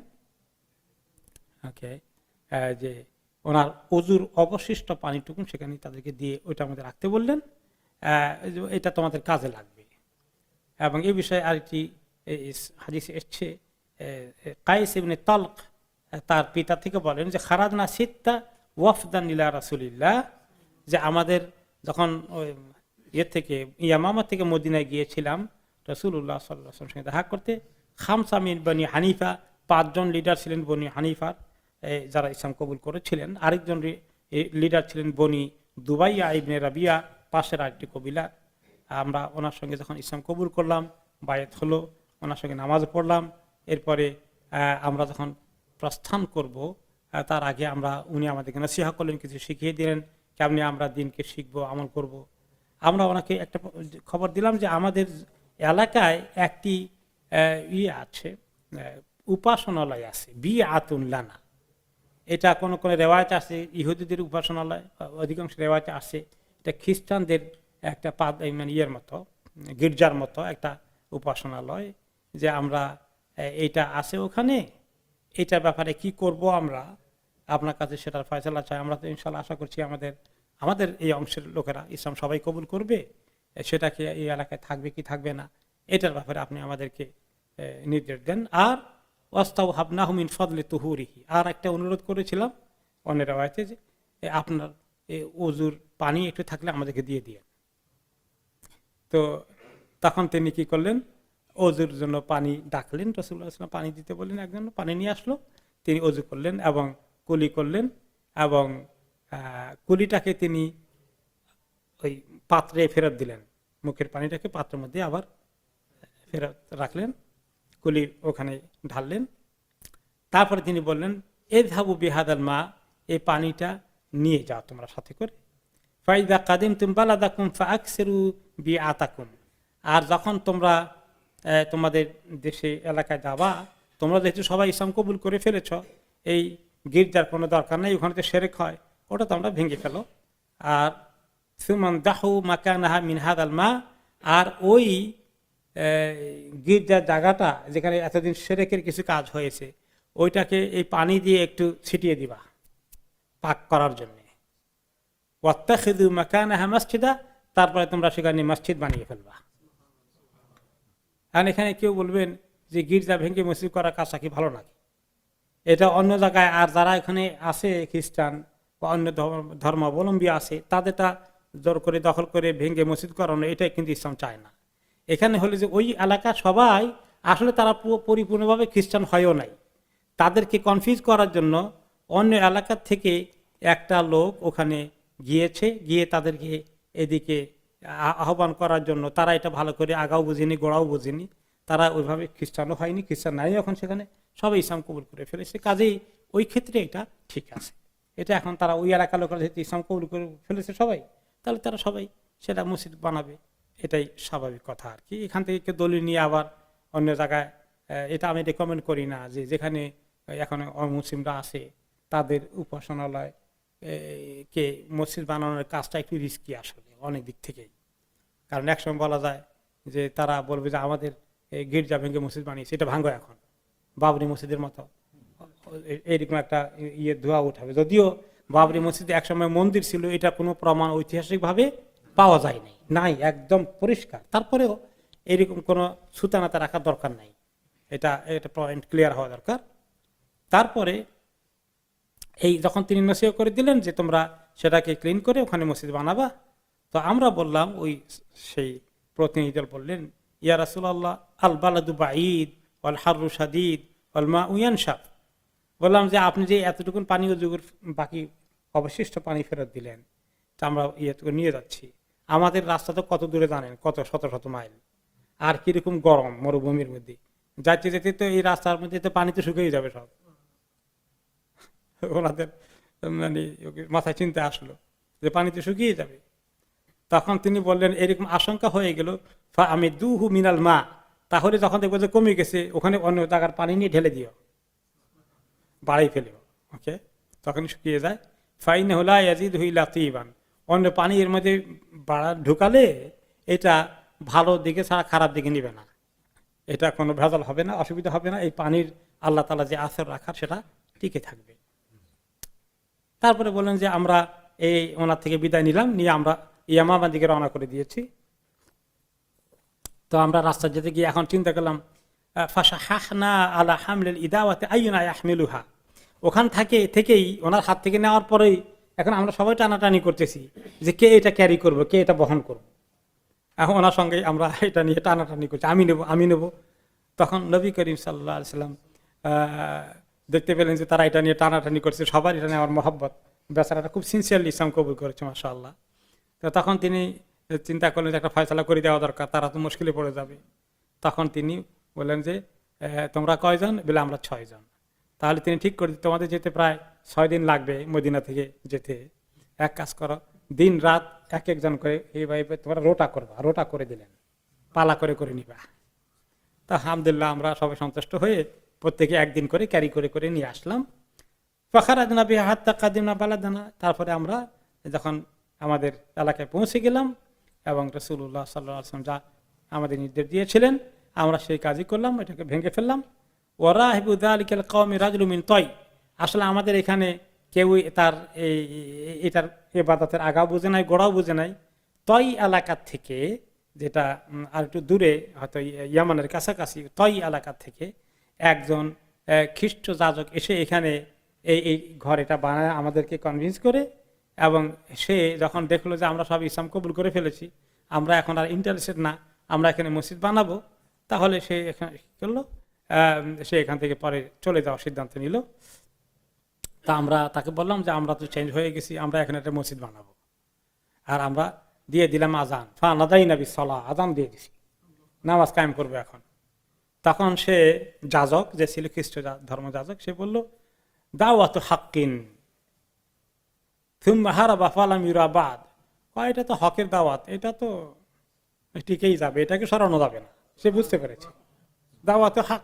ওকে, যে ওনার ওযুর অবশিষ্ট পানিটুকু সেখানে তাদেরকে দিয়ে ওইটা আমাদের রাখতে বললেন, এটা তোমাদের কাজে লাগবে। এবং এই বিষয়ে আরেকটি হাদিসে এসেছে, কায়েস ইবনে তালক তার পিতা থেকে বলেন যে খারাজনা সিত্তা ওয়াফদান ইলা রাসূলিল্লাহ, যে আমাদের যখন থেকে ইয়ামামা থেকে মদিনায় গিয়েছিলাম রাসূলুল্লাহ সাল্লাল্লাহু আলাইহি ওয়াসাল্লামের সঙ্গে দেখা করতে, খামসা মিন বনি হানিফা, 5 জন লিডার ছিলেন বনি হানিফার যারা ইসলাম কবুল করেছিলেন। আরেকজন লিডার ছিলেন বনি দুবাইয়া ইবনে রাবিয়া, পাশের আরেকটি কবিলা। আমরা ওনার সঙ্গে যখন ইসলাম কবুল করলাম, বায়াত হলো, ওনার সঙ্গে নামাজ পড়লাম। এরপরে আমরা যখন প্রস্থান করব তার আগে উনি আমাদেরকে নসিহত করলেন, কিছু শিখিয়ে দিলেন কেমনি আমরা দিনকে শিখবো, আমল করব। আমরা ওনাকে একটা খবর দিলাম যে আমাদের এলাকায় একটি আছে, উপাসনালয় আছে, বিআতুন লানা। এটা কোন কোন রেওয়ায়েতে আছে ইহুদিদের উপাসনালয়, অধিকাংশ রেওয়ায়েতে আছে এটা খ্রিস্টানদের একটা মানে ইয়ের মতো, গির্জার মতো একটা উপাসনালয়, যে আমরা এটা আছে ওখানে, এটার ব্যাপারে কি করব আমরা, আপনার কাছে সেটার ফয়সালা চাই। আমরা তো ইনশাআল্লাহ আশা করছি আমাদের এই অংশের লোকেরা ইসলাম সবাই কবুল করবে, সেটা কি এই এলাকায় থাকবে কি থাকবে না, এটার ব্যাপারে আপনি আমাদেরকে নির্দেশ দেন। আর ওয়াস্তাউ হাবনাহু মিন ফাদলি তুহুরিহি, আর একটা অনুরোধ করেছিলাম অনেক রাওয়ায়াতে, যে আপনার ওযুর পানি একটু থাকলে আমাদেরকে দিয়ে দিয়েন। তো তখন তিনি কি করলেন, ওযুর জন্য পানি ডাকলেন, রাসূলুল্লাহ সাল্লাল্লাহু আলাইহি ওয়াসাল্লাম পানি দিতে বললেন, একজন পানি নিয়ে আসলো, তিনি ওযু করলেন এবং কুলি করলেন এবং কুলিটাকে তিনি ওই পাত্রে ফেরত দিলেন, মুখের পানিটাকে পাত্রের মধ্যে আবার ফেরত রাখলেন, কুলি ওখানে ঢাললেন। তারপরে তিনি বললেন, এযহাবু বিহাদাল মা, এই পানিটা নিয়ে যাও তোমরা সাথে করে। ফাইদা কাদিমতুম বালাদাকুম ফাআকসিরু বিআতাকুম, আর যখন তোমরা তোমাদের দেশে এলাকায় যাবা, তোমরা যেহেতু সবাই ইসলাম কবুল করে ফেলেছ, এই গির্জার কোনো দরকার নেই, ওখানে তো শিরক হয়, ওটা তোমরা ভেঙে ফেলো। আর সুমান দাহু মাকানাহা মিন হাদাল মা, আর ওই গির্জার জায়গাটা যেখানে এতদিন শিরকের কিছু কাজ হয়েছে, ওইটাকে এই পানি দিয়ে একটু ছিটিয়ে দিবা পাক করার জন্য। ওয়াত্তাখিযু মাকানাহা মাসজিদা, তারপরে তোমরা সেখানে মসজিদ বানিয়ে ফেলবা। আর এখানে কেউ বলবেন যে গির্জা ভেঙে মসজিদ করার কাজটা কি ভালো নাকি? এটা অন্য জায়গায়, আর যারা এখানে আছে খ্রিস্টান বা অন্য ধর্মাবলম্বী আছে, তাদেরটা জোর করে দখল করে ভেঙে মসজিদ করানো, এটাই কিন্তু ইসলাম চায় না। এখানে হলে যে ওই এলাকা সবাই আসলে তারা পরিপূর্ণভাবে খ্রিস্টান হয়ও নাই, তাদেরকে কনফিউজ করার জন্য অন্য এলাকার থেকে একটা লোক ওখানে গিয়েছে, গিয়ে তাদেরকে এদিকে আহ্বান করার জন্য। তারা এটা ভালো করে আগাও বুঝিনি, গোড়াও বুঝিনি, তারা ওইভাবে খ্রিস্টানও হয়নি, খ্রিস্টান নাই এখন সেখানে, সবাই ইসলাম কবুল করে ফেলেছে। কাজেই ওই ক্ষেত্রে এটা ঠিক আছে। এটা এখন তারা ওই এলাকার লোকেরা যেহেতু ইসলাম কবুল করে ফেলেছে সবাই, তাহলে তারা সবাই সেটা মসজিদ বানাবে, এটাই স্বাভাবিক কথা আর কি। এখান থেকে কেউ দলিল নিয়ে আবার অন্য জায়গায়, এটা আমি রেকমেন্ড করি না, যে যেখানে এখন অমুসলিমরা আছে তাদের উপাসনালয় কে মসজিদ বানানোর কাজটা একটু রিস্কি আসলে অনেক দিক থেকেই। কারণ একসময় বলা যায় যে তারা বলবে যে আমাদের গির্জা ভেঙে মসজিদ বানিয়েছে, এটা ভাঙ্গো এখন বাবরি মসজিদের মতো, এইরকম একটা ধোয়া উঠাবে। যদিও বাবরি মসজিদে একসময় মন্দির ছিল, এটা কোনো প্রমাণ ঐতিহাসিকভাবে পাওয়া যায় নাই, একদম পরিষ্কার। তারপরেও এরকম কোনো সুতানাতে রাখার দরকার নাই, এটা পয়েন্ট ক্লিয়ার হওয়া দরকার। তারপরে এই যখন তিনি নসিহত করে দিলেন যে তোমরা সেটাকে ক্লিন করে ওখানে মসজিদ বানাবা, তো আমরা বললাম, ওই সেই প্রতিনিধি দল বললেন, ইয়া রাসূলুল্লাহ আল বালাদু বাঈদ ওয়াল হাররু শাদীদ ওয়াল মাউ ইয়ানশাফ, বললাম যে আপনি যে এতটুকুন পানি যুগের বাকি অবশিষ্ট পানি ফেরত দিলেন, তা আমরা নিয়ে যাচ্ছি, আমাদের রাস্তা তো কত দূরে জানেন, কত শত শত মাইল, আর কিরকম গরম মরুভূমির মধ্যে যাইতে যেতে, তো এই রাস্তার মধ্যে তো পানি তো শুকিয়ে যাবে সব। ওনাদের মানে মাথায় চিন্তা আসলো যে পানিতে শুকিয়ে যাবে। তখন তিনি বললেন, এরকম আশঙ্কা হয়ে গেল, আমি দুহু মিনাল মা, তাহলে যখন দেখবো যে কমে গেছে, ওখানে অন্য জায়গার পানি নিয়ে ঢেলে দিও, বাড়াই ফেলেও, ওকে, তখন শুকিয়ে যায়। ফাইন হলা ইয়াজিদ হুইলা তিবান, অন্য পানি এর মধ্যে ঢুকালে এটা ভালো দিকে ছাড়া খারাপ দিকে নিবে না, এটা কোনো ভেজাল হবে না, অসুবিধা হবে না, এই পানির আল্লাহ তাআলা যে আসর রাখার সেটা টিকে থাকবে। তারপরে বললেন যে আমরা এই ওনার থেকে বিদায় নিলাম, নিয়ে আমরা ইয়ামামা দিকে রওনা করে দিয়েছি। তো আমরা রাস্তা যেতে গিয়ে এখন চিন্তা করলাম, ফাশাহাহনা আলা হামলিল ইদাওয়াতি আইয়ুনা ইয়াহমিলুহা, ওখান থেকেই ওনার হাত থেকে নেওয়ার পরেই এখন আমরা সবাই টানাটানি করতেছি যে কে এটা ক্যারি করবো, কে এটা বহন করবো। এখন ওনার সঙ্গে আমরা এটা নিয়ে টানাটানি করছি, আমি নেব। তখন নবী করিম সাল্লাল্লাহু আলাইহি সাল্লাম দেখতে পেলেন যে তারা এটা নিয়ে টানাটানি করছে, সবার এটা নেওয়ার মহব্বত, বেচারাটা খুব সিনসিয়ারলি ইসলাম কবুল করেছে মাশাআল্লাহ। তো তখন তিনি চিন্তা করলেন যে একটা ফয়সালা করে দেওয়া দরকার, তারা তো মুশকিলে পড়ে যাবে। তখন তিনি বললেন যে তোমরা কয়জন? বলে আমরা 6 জন। তাহলে তিনি ঠিক করে, তোমাদের যেতে প্রায় 6 দিন লাগবে মদিনা থেকে যেতে, এক কাজ করো, দিন রাত এক একজন করে এইভাবে তোমরা রোটা করে দিলেন, পালা করে নিবা। তা আলহামদুলিল্লাহ আমরা সবাই সন্তুষ্ট হয়ে প্রত্যেকে একদিন করে ক্যারি করে নিয়ে আসলাম। ফাখারাজনা বিহা হাত্তা কাদিমনা বালাদানা, তারপরে আমরা যখন আমাদের এলাকায় পৌঁছে গেলাম এবং রাসূলুল্লাহ সাল্লাল্লাহু আলাইহি ওয়াসাল্লাম যা আমাদের নির্দেশ দিয়েছিলেন আমরা সেই কাজই করলাম, এটাকে ভেঙে ফেললাম। ওয়ারাহিবু যালিকাল কওমি রাজুলুম মিন তয়, আসলে আমাদের এখানে কেউ তার এটার ইবাদতের আগাও বুঝে নাই, গোড়াও বুঝে নাই। তয় এলাকার থেকে, যেটা আর একটু দূরে হয়তো ইয়ামানের কাছাকাছি, তয় এলাকার থেকে একজন খ্রিস্ট যাজক এসে এখানে এই ঘর এটা বানায় আমাদেরকে কনভিন্স করে, এবং সে যখন দেখলো যে আমরা সব ইসলাম কবুল করে ফেলেছি, আমরা এখন আর ইন্টারেস্টেড না, আমরা এখানে মসজিদ বানাবো, তাহলে সে এখানে করলো, সে এখান থেকে পরে চলে যাওয়ার সিদ্ধান্ত নিল। তা আমরা তাকে বললাম যে আমরা তো চেঞ্জ হয়ে গেছি, আমরা এখানে একটা মসজিদ বানাবো, আর আমরা দিয়ে দিলাম আজান, ফানাদাই নবী সালাহ, আজান দিয়ে দিছি, নামাজ কায়েম করবে এখন। তখন সে যাজক যে ছিল খ্রিস্ট ধর্ম যাজক, সে বলল দাওয়াত হাক্কিন থুম্মা হারাবা ফালাম ইউরাবাদ, এটা তো হকের দাওয়াত, এটা তো টিকেই যাবে, এটাকে সরানো যাবে না। সে বুঝতে পেরেছে দাওয়াত হক।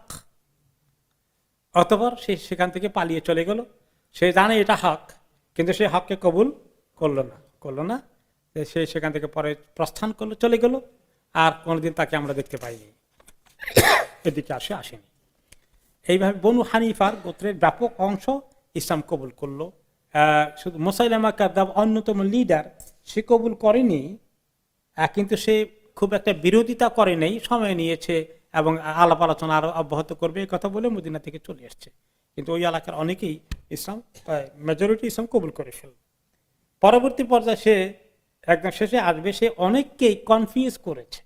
অতঃপর সে সেখান থেকে পালিয়ে চলে গেল। সে জানে এটা হক, কিন্তু সে হককে কবুল করলো না। সে সেখান থেকে পরে প্রস্থান করলো, চলে গেল, আর কোনোদিন তাকে আমরা দেখতে পাইনি, এদিকে আসেনি। এইভাবে বনু হানিফার গোত্রের ব্যাপক অংশ ইসলাম কবুল করলো। শুধু মুসাইলামা কাযযাব অন্যতম লিডার, সে কবুল করেনি, কিন্তু সে খুব একটা বিরোধিতা করে নেই, সময় নিয়েছে এবং আলাপ আলোচনা আরো অব্যাহত করবে এই কথা বলে মদিনা থেকে চলে এসছে। কিন্তু ওই এলাকার অনেকেই ইসলাম, মেজরিটি ইসলাম কবুল করে ফেল। পরবর্তী পর্যায়ে সে একদম শেষে আসবে, সে অনেককেই কনফিউজ করেছে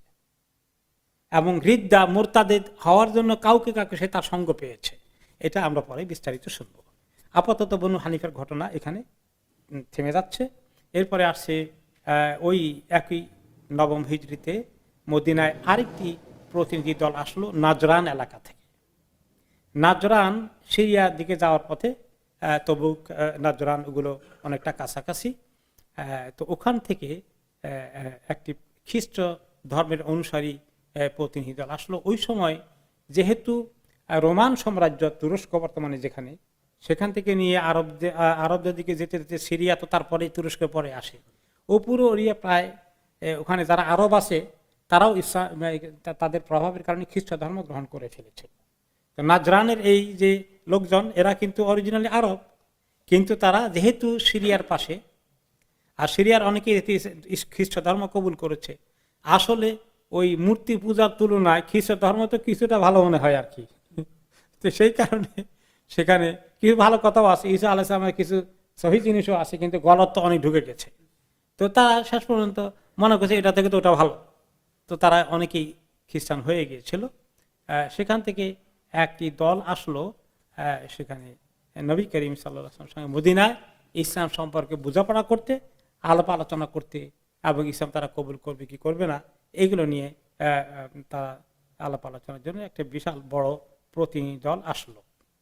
এবং রিদ্দা মুরতাদেদ হওয়ার জন্য কাউকে সে তার সঙ্গ পেয়েছে। এটা আমরা পরে বিস্তারিত শুনব। আপাতত বনু হানিফার ঘটনা এখানে থেমে যাচ্ছে। এরপরে আসছে ওই একই নবম হিজরিতে মদিনায় আরেকটি প্রতিনিধি দল আসলো নাজরান এলাকা থেকে। নাজরান সিরিয়ার দিকে যাওয়ার পথে, তবুক নাজরান ওগুলো অনেকটা কাছাকাছি। তো ওখান থেকে একটি খ্রিস্ট ধর্মের অনুসারী প্রতিনিধি দল আসলো। ওই সময় যেহেতু রোমান সাম্রাজ্য, তুরস্ক বর্তমানে যেখানে, সেখান থেকে নিয়ে আরবদের দিকে যেতে যেতে সিরিয়া, তো তারপরে তুরস্কের পরে আসে। ও পুরো এরিয়া প্রায়, ওখানে যারা আরব আছে তারাও ইসলাম, তাদের প্রভাবের কারণে খ্রিস্ট ধর্ম গ্রহণ করে ফেলেছে। তো নাজরানের এই যে লোকজন, এরা কিন্তু অরিজিনালি আরব, কিন্তু তারা যেহেতু সিরিয়ার পাশে, আর সিরিয়ার অনেকেই খ্রিস্ট ধর্ম কবুল করেছে, আসলে ওই মূর্তি পূজার তুলনায় খ্রিস্ট ধর্ম তো কিছুটা ভালো মনে হয় আর কি। তো সেই কারণে সেখানে কিছু ভালো কথাও আছে, ঈসা আলাইহিস সালামের কিছু সহি জিনিসও আছে, কিন্তু গলত তো অনেক ঢুকে গেছে। তো তারা শেষ পর্যন্ত মনে করছে এটা থেকে তো ওটা ভালো, তো তারা অনেকেই খ্রিস্টান হয়ে গিয়েছিল। সেখান থেকে একটি দল আসলো সেখানে নবী করিম সাল্লাল্লাহু আলাইহি ওয়াসাল্লামের সঙ্গে মদিনায় ইসলাম সম্পর্কে বোঝাপড়া করতে, আলাপ আলোচনা করতে, এবং ইসলাম তারা কবুল করবে কি করবে না এগুলো নিয়ে তারা আলাপ আলোচনার জন্য একটা বিশাল বড় প্রতিনিধি দল আসলো।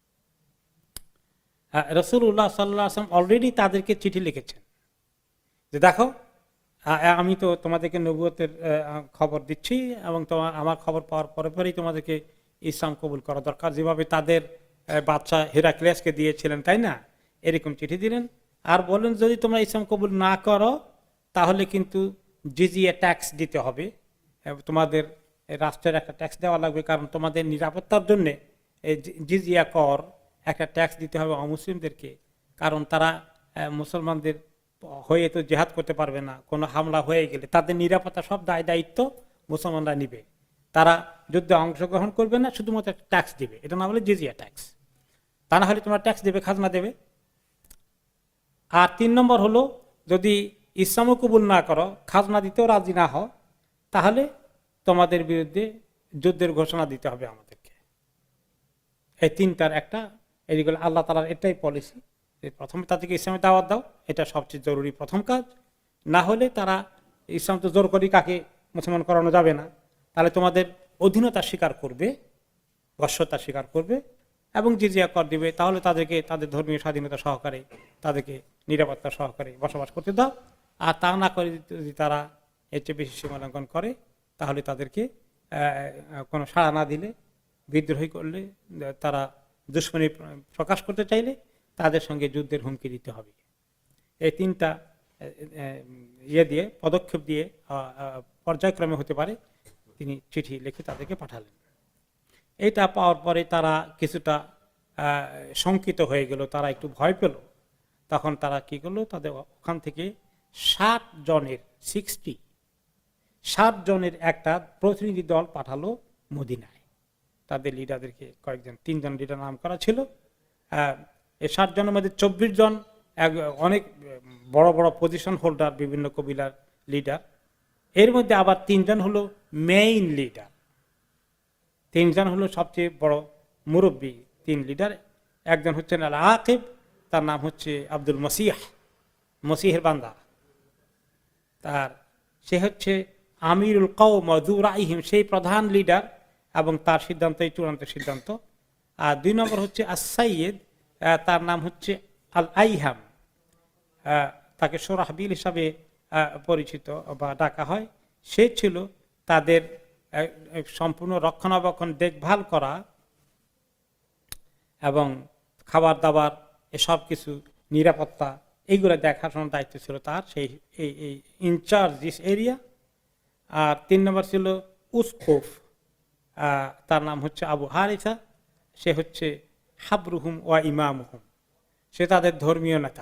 রাসূলুল্লাহ সাল্লাল্লাহু আলাইহি ওয়াসাল্লাম অলরেডি তাদেরকে চিঠি লিখেছেন যে দেখো, আমি তো তোমাদেরকে নবুয়তের খবর দিচ্ছি, এবং আমার খবর পাওয়ার পরে পরেই তোমাদেরকে ইসলাম কবুল করা দরকার, যেভাবে তাদের বাদশা হেরাক্লিয়াসকে দিয়েছিলেন, তাই না? এরকম চিঠি দিলেন। আর বললেন যদি তোমরা ইসলাম কবুল না করো তাহলে কিন্তু জিজিয়া ট্যাক্স দিতে হবে, তোমাদের রাষ্ট্রের একটা ট্যাক্স দেওয়া লাগবে, কারণ তোমাদের নিরাপত্তার জন্য জিজিয়া কর একটা ট্যাক্স দিতে হবে অমুসলিমদেরকে, কারণ তারা মুসলমানদের হয়ে তো জেহাদ করতে পারবে না, কোনো হামলা হয়ে গেলে তাদের নিরাপত্তা সব দায়িত্ব মুসলমানরা নিবে, তারা যুদ্ধে অংশগ্রহণ করবে না, শুধুমাত্র ট্যাক্স দিবে, এটা না বলে জিজিয়া ট্যাক্স, তা না হলে তোমরা ট্যাক্স দেবে, খাজনা দেবে। আর 3 নম্বর হলো, যদি ইসলামও কবুল না করো, খাজনা দিতেও রাজি না হও, তাহলে তোমাদের বিরুদ্ধে যুদ্ধের ঘোষণা দিতে হবে আমাদেরকে। এই 3টার একটা, এইগুলো আল্লাহ তাআলার এটাই পলিসি, প্রথমে তাদেরকে ইসলামের দাওয়াত দাও, এটা সবচেয়ে জরুরি প্রথম কাজ। না হলে তারা, ইসলাম তো জোর করি কাকে মুসলমান করানো যাবে না, তাহলে তোমাদের অধীনতা স্বীকার করবে, বশ্যতা স্বীকার করবে এবং জিজিয়া কর দিবে, তাহলে তাদেরকে তাদের ধর্মীয় স্বাধীনতা সহকারে, তাদেরকে নিরাপত্তা সহকারে বসবাস করতে দাও। আর তা না করে যদি তারা এর চেয়ে বেশি সীমা লঙ্ঘন করে, তাহলে তাদেরকে কোনো সাড়া না দিলে, বিদ্রোহী করলে, তারা দুশ্মনী প্রকাশ করতে চাইলে তাদের সঙ্গে যুদ্ধের হুমকি দিতে হবে। এই 3টা দিয়ে পদক্ষেপ দিয়ে পর্যায়ক্রমে হতে পারে, তিনি চিঠি লিখে তাদেরকে পাঠালেন। এটা পাওয়ার পরে তারা কিছুটা শঙ্কিত হয়ে গেল, তারা একটু ভয় পেল। তখন তারা কি করলো, তাদের ওখান থেকে 60 জনের একটা প্রতিনিধি দল পাঠালো মদিনায়। তাদের লিডারদেরকে কয়েকজন, 3 জন লিডার নাম করা ছিল। এই 60 জনের মধ্যে 24 জন অনেক বড় বড় পজিশন হোল্ডার, বিভিন্ন কবিলার লিডার। এর মধ্যে আবার 3 জন হলো মেইন লিডার, 3 জন হলো সবচেয়ে বড় মুরব্বী, 3 লিডার। একজন হচ্ছেন আল আকিব, তার নাম হচ্ছে আব্দুল মসিহ, মসিহের বান্দা। সে হচ্ছে আমিরুল কওম যু রাইহিম, সেই প্রধান লিডার এবং তার সিদ্ধান্তই চূড়ান্ত সিদ্ধান্ত। আর 2 নম্বর হচ্ছে আস-সাইয়্যিদ, তার নাম হচ্ছে আল আইহাম, তাকে সুরাহবিল হিসাবে পরিচিত বা ডাকা হয়। সে ছিল তাদের সম্পূর্ণ রক্ষণাবেক্ষণ, দেখভাল করা এবং খাবার দাবার এসব কিছু নিরাপত্তা এইগুলো দেখাশোনার দায়িত্ব ছিল তার, সেই এই ইনচার্জ দিস এরিয়া। আর 3 নম্বর ছিল উসকুফ, তার নাম হচ্ছে আবু হারিসা, সে হচ্ছে হাবরুহুম ওয়া ইমামুহুম, সে তাদের ধর্মীয় নেতা।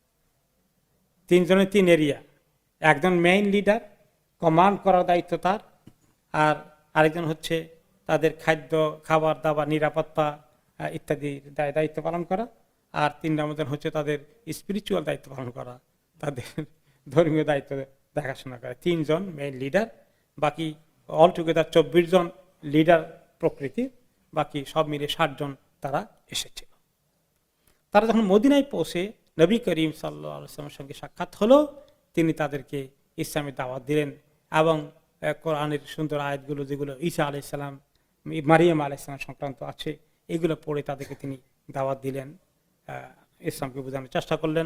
3 জনের 3 এরিয়া, একজন মেইন লিডার, কমান্ড করার দায়িত্ব তার, আর আরেকজন হচ্ছে তাদের খাদ্য খাবার দাবার নিরাপত্তা ইত্যাদি দায়িত্ব পালন করা, আর 3 নম্বর হচ্ছে তাদের স্পিরিচুয়াল দায়িত্ব পালন করা, তাদের ধর্মীয় দায়িত্ব দেখাশোনা করা। 3 জন মেইন লিডার, বাকি অল টুগেদার 24 জন লিডার প্রকৃতির, বাকি সব মিলে 60 জন তারা এসেছিল। তারা যখন মদিনায় পৌঁছে নবী করিম সাল্লাল্লাহু আলাইহি ওয়াসাল্লামের সঙ্গে সাক্ষাৎ হলো, তিনি তাদেরকে ইসলামের দাওয়াত দিলেন এবং কোরআনের সুন্দর আয়াতগুলো যেগুলো ঈসা আলাইহিস সালাম, মারিয়াম আলাইহিস সালাম সংক্রান্ত আছে, এগুলো পড়ে তাদেরকে তিনি দাওয়াত দিলেন, ইসলামকে বোঝানোর চেষ্টা করলেন।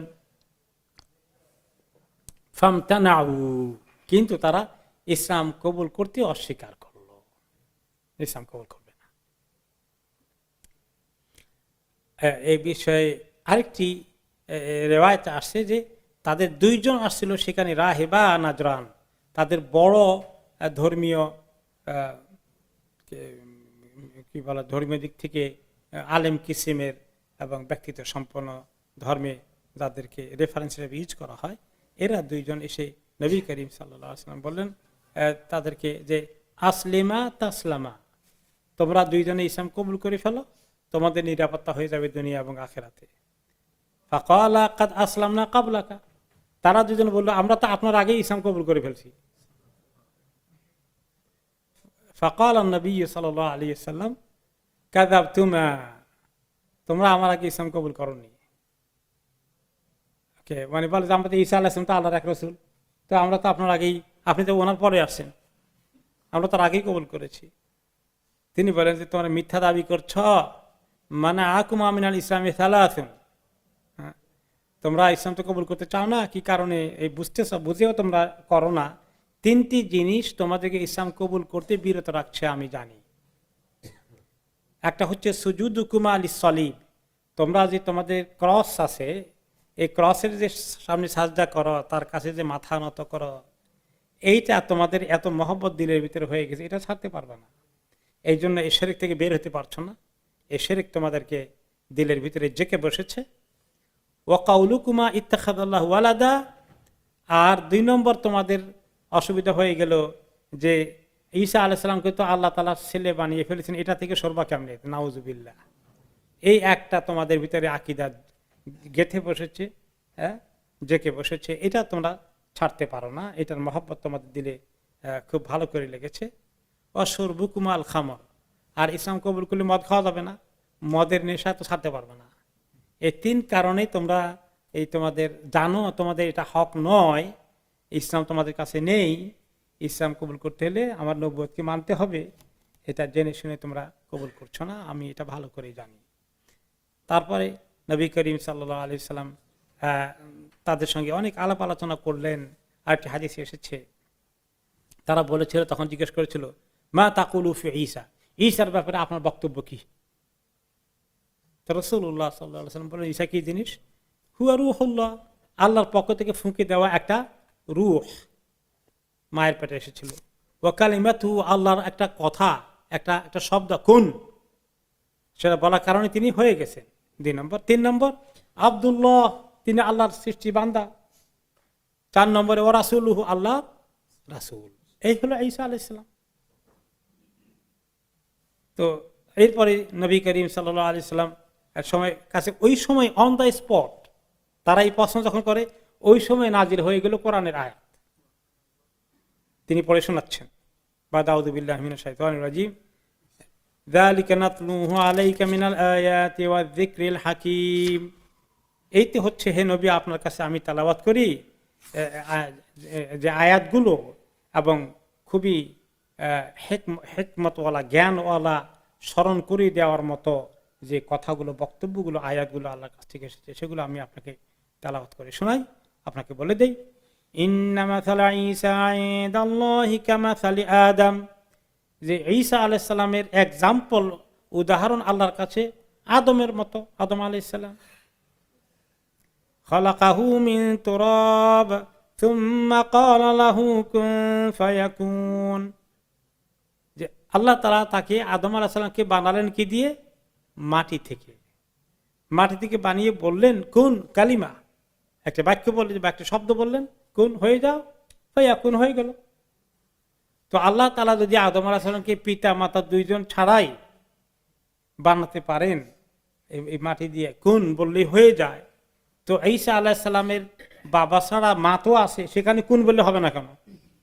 ফামতানাউ, কিন্তু তারা ইসলাম কবুল করতে অস্বীকার করলো, ইসলাম কবুল করবে না। এই বিষয়ে আরেকটি রিওয়ায়াত আসছে যে তাদের 2 জন আসছিল সেখানে, রাহেবা নাজরান, তাদের বড় ধর্মীয় কি বলা, ধর্মীয় দিক থেকে আলেম কিসিমের এবং ব্যক্তিত্ব সম্পন্ন ধর্মে যাদেরকে রেফারেন্স হিসেবে ইউজ করা হয়, এরা 2 জন এসে নবী করিম সাল্লাল্লাহু আলাইহি ওয়াসাল্লাম বললেন তাদেরকে যে আসলিমা তাসলামা, তোমরা 2 জনে ইসলাম কবুল করে ফেলো, তোমাদের নিরাপত্তা হয়ে যাবে দুনিয়া এবং আখিরাতে। ফাকালা কাদ আসলামনা ক্বাবলাকা, তারা 2 জন বলল আমরা তো আপনার আগেই ইসলাম কবুল করে ফেলছি। ফাকাল নবী সাল্লাল্লাহু আলাইহি ওয়াসাল্লাম কাযাবতুমা, তোমরা আমার আগে ইসলাম কবুল করোনি। ওকে, মানে বলে যে আমরা তো ঈসা আলাইহিস সালাম তো আল্লাহর এক রাসূল, তো আমরা তো আপনার আগেই, আপনি তো ওনার পরে আসছেন, আমরা তার আগেই কবুল করেছি। তিনি বলেন যে তোমরা মিথ্যা দাবি করছ, মানে আকুমা মিনাল ইসলামি সালাসুন, তোমরা ইসলাম তো কবুল করতে চাও না, কি কারণে এই বুঝেও তোমরা করো না। 3টি জিনিস তোমাদেরকে ইসলাম কবুল করতে বিরত রাখছে আমি জানি। একটা হচ্ছে সুজুদুকুমা লিস সলিব, তোমরা যে তোমাদের ক্রস আছে, এই ক্রসের যে সামনে সাজদা করো, তার কাছে যে মাথা নত করো, এইটা তোমাদের এত মহব্বত দিলের ভিতরে হয়ে গেছে, এটা ছাড়তে পারবে না। এই জন্য এই শিরক থেকে বের হতে পারছো না, এই শিরক তোমাদেরকে দিলের ভিতরে জেঁকে বসেছে। ওয়াকাউলুকুমা ইত্তাখাযাল্লাহু ওয়ালাদা, আর 2 নম্বর তোমাদের অসুবিধা হয়ে গেল যে ঈসা আলাইহিস সালামকে তো আল্লাহ তাআলা ছেলে বানিয়ে ফেলেছেন, এটা থেকে সরবা কেমনে, নাউজুবিল্লাহ। এই একটা তোমাদের ভিতরে আকীদা গেঁথে বসেছে, জেঁকে বসেছে, এটা তোমরা ছাড়তে পারো না, এটার মহব্বত তোমাদের দিলে খুব ভালো করে লেগেছে। অশুরবুকুমা আল খামর, আর ইসলাম কবুল করলে মদ খাওয়া যাবে না, মদের নেশা তো ছাড়তে পারবে না। এই 3 কারণেই তোমরা এই তোমাদের জানো তোমাদের এটা হক নয়, ইসলাম তোমাদের কাছে নেই, ইসলাম কবুল করতে হলে আমার নবুয়তকে মানতে হবে, এটা জেনে শুনে তোমরা কবুল করছো না, আমি এটা ভালো করে জানি। তারপরে নবী করিম সাল্লাল্লাহু আলাইহি ওয়াসাল্লাম তাদের সঙ্গে অনেক আলাপ আলোচনা করলেন। আরেকটি হাদিসে এসেছে, তারা বলেছিল, তখন জিজ্ঞেস করেছিল মা তাকুলু ফি ঈসা, ঈসার ব্যাপারে আপনার বক্তব্য কি? তো রাসূলুল্লাহ সাল্লাল্লাহু আলাইহি ওয়াসাল্লাম বলেন, ঈসা কি জিনিস? হুয়া রূহুল্লাহ, আল্লাহর পক্ষ থেকে ফুঁকে দেওয়া একটা রূহ, মায়ের পেটে এসেছিল। ওয়া কালিমাতু, আল্লাহর একটা কথা, একটা শব্দ, কুন, সেটা বলার কারণে তিনি হয়ে গেছেন। 2 নম্বর। 3 নম্বর আব্দুল্লাহ, তিনি আল্লাহর সৃষ্টি বান্দা। 4 নম্বরে ওয়া রাসূলুহু, আল্লাহ রাসূল। এই হলো ঈসা আলাইহিস সালাম। তো এরপরে নবী করিম সাল্লাল্লাহু আলাইহি সাল্লাম এক সময় কাছে, ওই সময় অন দ্য স্পট তারা এই প্রশ্ন যখন করে, ওই সময় নাজিল হয়ে গেল কোরআনের আয়াত, তিনি পড়ে শোনাচ্ছেন, বাদ আউযু বিল্লাহি মিনাশ শাইতানির রাজিম, যালিকা নাতলুহু আলাইকা মিনাল আয়াতি ওয়ায যিকরিল হাকীম। এইতে হচ্ছে হে নবী আপনার কাছে আমি তেলাওয়াত করি যে আয়াতগুলো এবং খুবই হিকমতওয়ালা জ্ঞানওয়ালা স্মরণ করে দেওয়ার মতো যে কথাগুলো বক্তব্যগুলো আয়াতগুলো আল্লাহর কাছ থেকে এসেছে সেগুলো আমি আপনাকে তেলাওয়াত করে শোনাই, আপনাকে বলে দেই। ইন্না মাসালা ঈসা ইনদাল্লাহি কামাসালি আদম, যে ঈসা আলাইহিস সালামের এক্সাম্পল উদাহরণ আল্লাহর কাছে আদমের মতো, আদম আলাইহিস সালাম। খালাকাহু মিন তুরাব সুম্মা ক্বালা লাহু কুন ফায়াকুন, যে আল্লাহ তাআলা তাকে আদম আলাইহিস সালামকে বানালেন কি দিয়ে? মাটি থেকে। মাটি থেকে বানিয়ে বললেন কুন, কালিমা, একটা বাক্য বললেন, একটা শব্দ বললেন, কুন হয়ে যাও, ফায়াকুন হয়ে গেল। তো আল্লাহ তাআলা যদি আদম আলাইহিস সালামকে পিতা মাতা দুইজন ছাড়াই বানাতে পারেন এই মাটি দিয়ে, কুন বললেই হয়ে যায়, তো ঈসা আলাইহিস সালামের বাবা ছাড়া মা তো আছে, সেখানে কুন বললে হবে না কেন?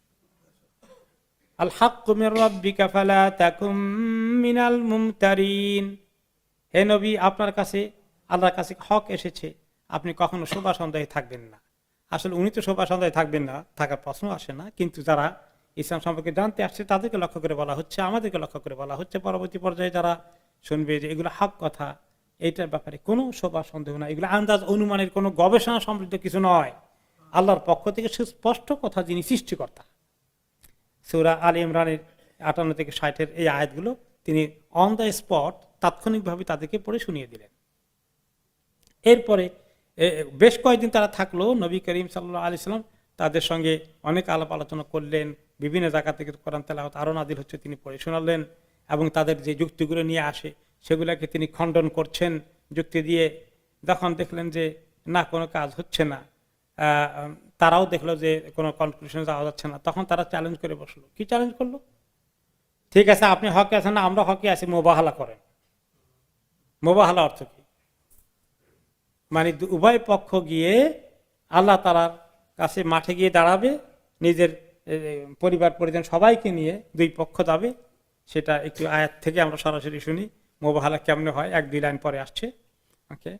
আল হাক্কু মির রাব্বিকা ফালা তাকুম মিনাল মুমতারিন, হে নবী আপনার কাছে আল্লাহর কাছে হক এসেছে, আপনি কখনো শোভা সন্দেহে থাকবেন না। আসলে উনি তো শোভা সন্দেহে থাকবেন না, থাকার প্রশ্ন আসে না, কিন্তু যারা ইসলাম সম্পর্কে জানতে আসছে তাদেরকে লক্ষ্য করে বলা হচ্ছে, আমাদেরকে লক্ষ্য করে বলা হচ্ছে, পরবর্তী পর্যায়ে যারা শুনবে যে এগুলো হক কথা, এইটার ব্যাপারে কোনো শোভা সন্দেহ না, এগুলো আন্দাজ অনুমানের কোনো গবেষণা সমৃদ্ধ কিছু নয়, আল্লাহর পক্ষ থেকে সুস্পষ্ট কথা, যিনি সৃষ্টিকর্তা। সূরা আলে ইমরানের 58 থেকে 60 এই আয়াতগুলো তিনি অন দ্য স্পট তাৎক্ষণিকভাবে তাদেরকে পড়ে শুনিয়ে দিলেন। এরপরে বেশ কয়েকদিন তারা থাকলো, নবী করিম সাল্লাল্লাহু আলাইহি সাল্লাম তাদের সঙ্গে অনেক আলাপ আলোচনা করলেন, বিভিন্ন জায়গা থেকে কোরআন তেলাওয়াত আরো নাযিল হচ্ছে, তিনি পড়ে শোনালেন, এবং তাদের যে যুক্তিগুলো নিয়ে আসে সেগুলোকে তিনি খণ্ডন করছেন যুক্তি দিয়ে। যখন দেখলেন যে না কোনো কাজ হচ্ছে না, তারাও দেখলো যে কোনো কনক্লুশনে যাওয়া যাচ্ছে না, তখন তারা চ্যালেঞ্জ করে বসলো। কি চ্যালেঞ্জ করলো? ঠিক আছে আপনি হকে আছেন না, আমরা হকে আছি, মোবাহালা করেন। মোবাহালা অর্থ কি? মানে উভয় পক্ষ গিয়ে আল্লাহ তাআলার কাছে মাঠে গিয়ে দাঁড়াবে, নিজের পরিবার পরিজন সবাইকে নিয়ে দুই পক্ষ যাবে। সেটা একটু আয়াত থেকে আমরা সরাসরি শুনি মোবাহালা কেমনে হয়, 1-2 লাইন পরে আসছে। ওকে,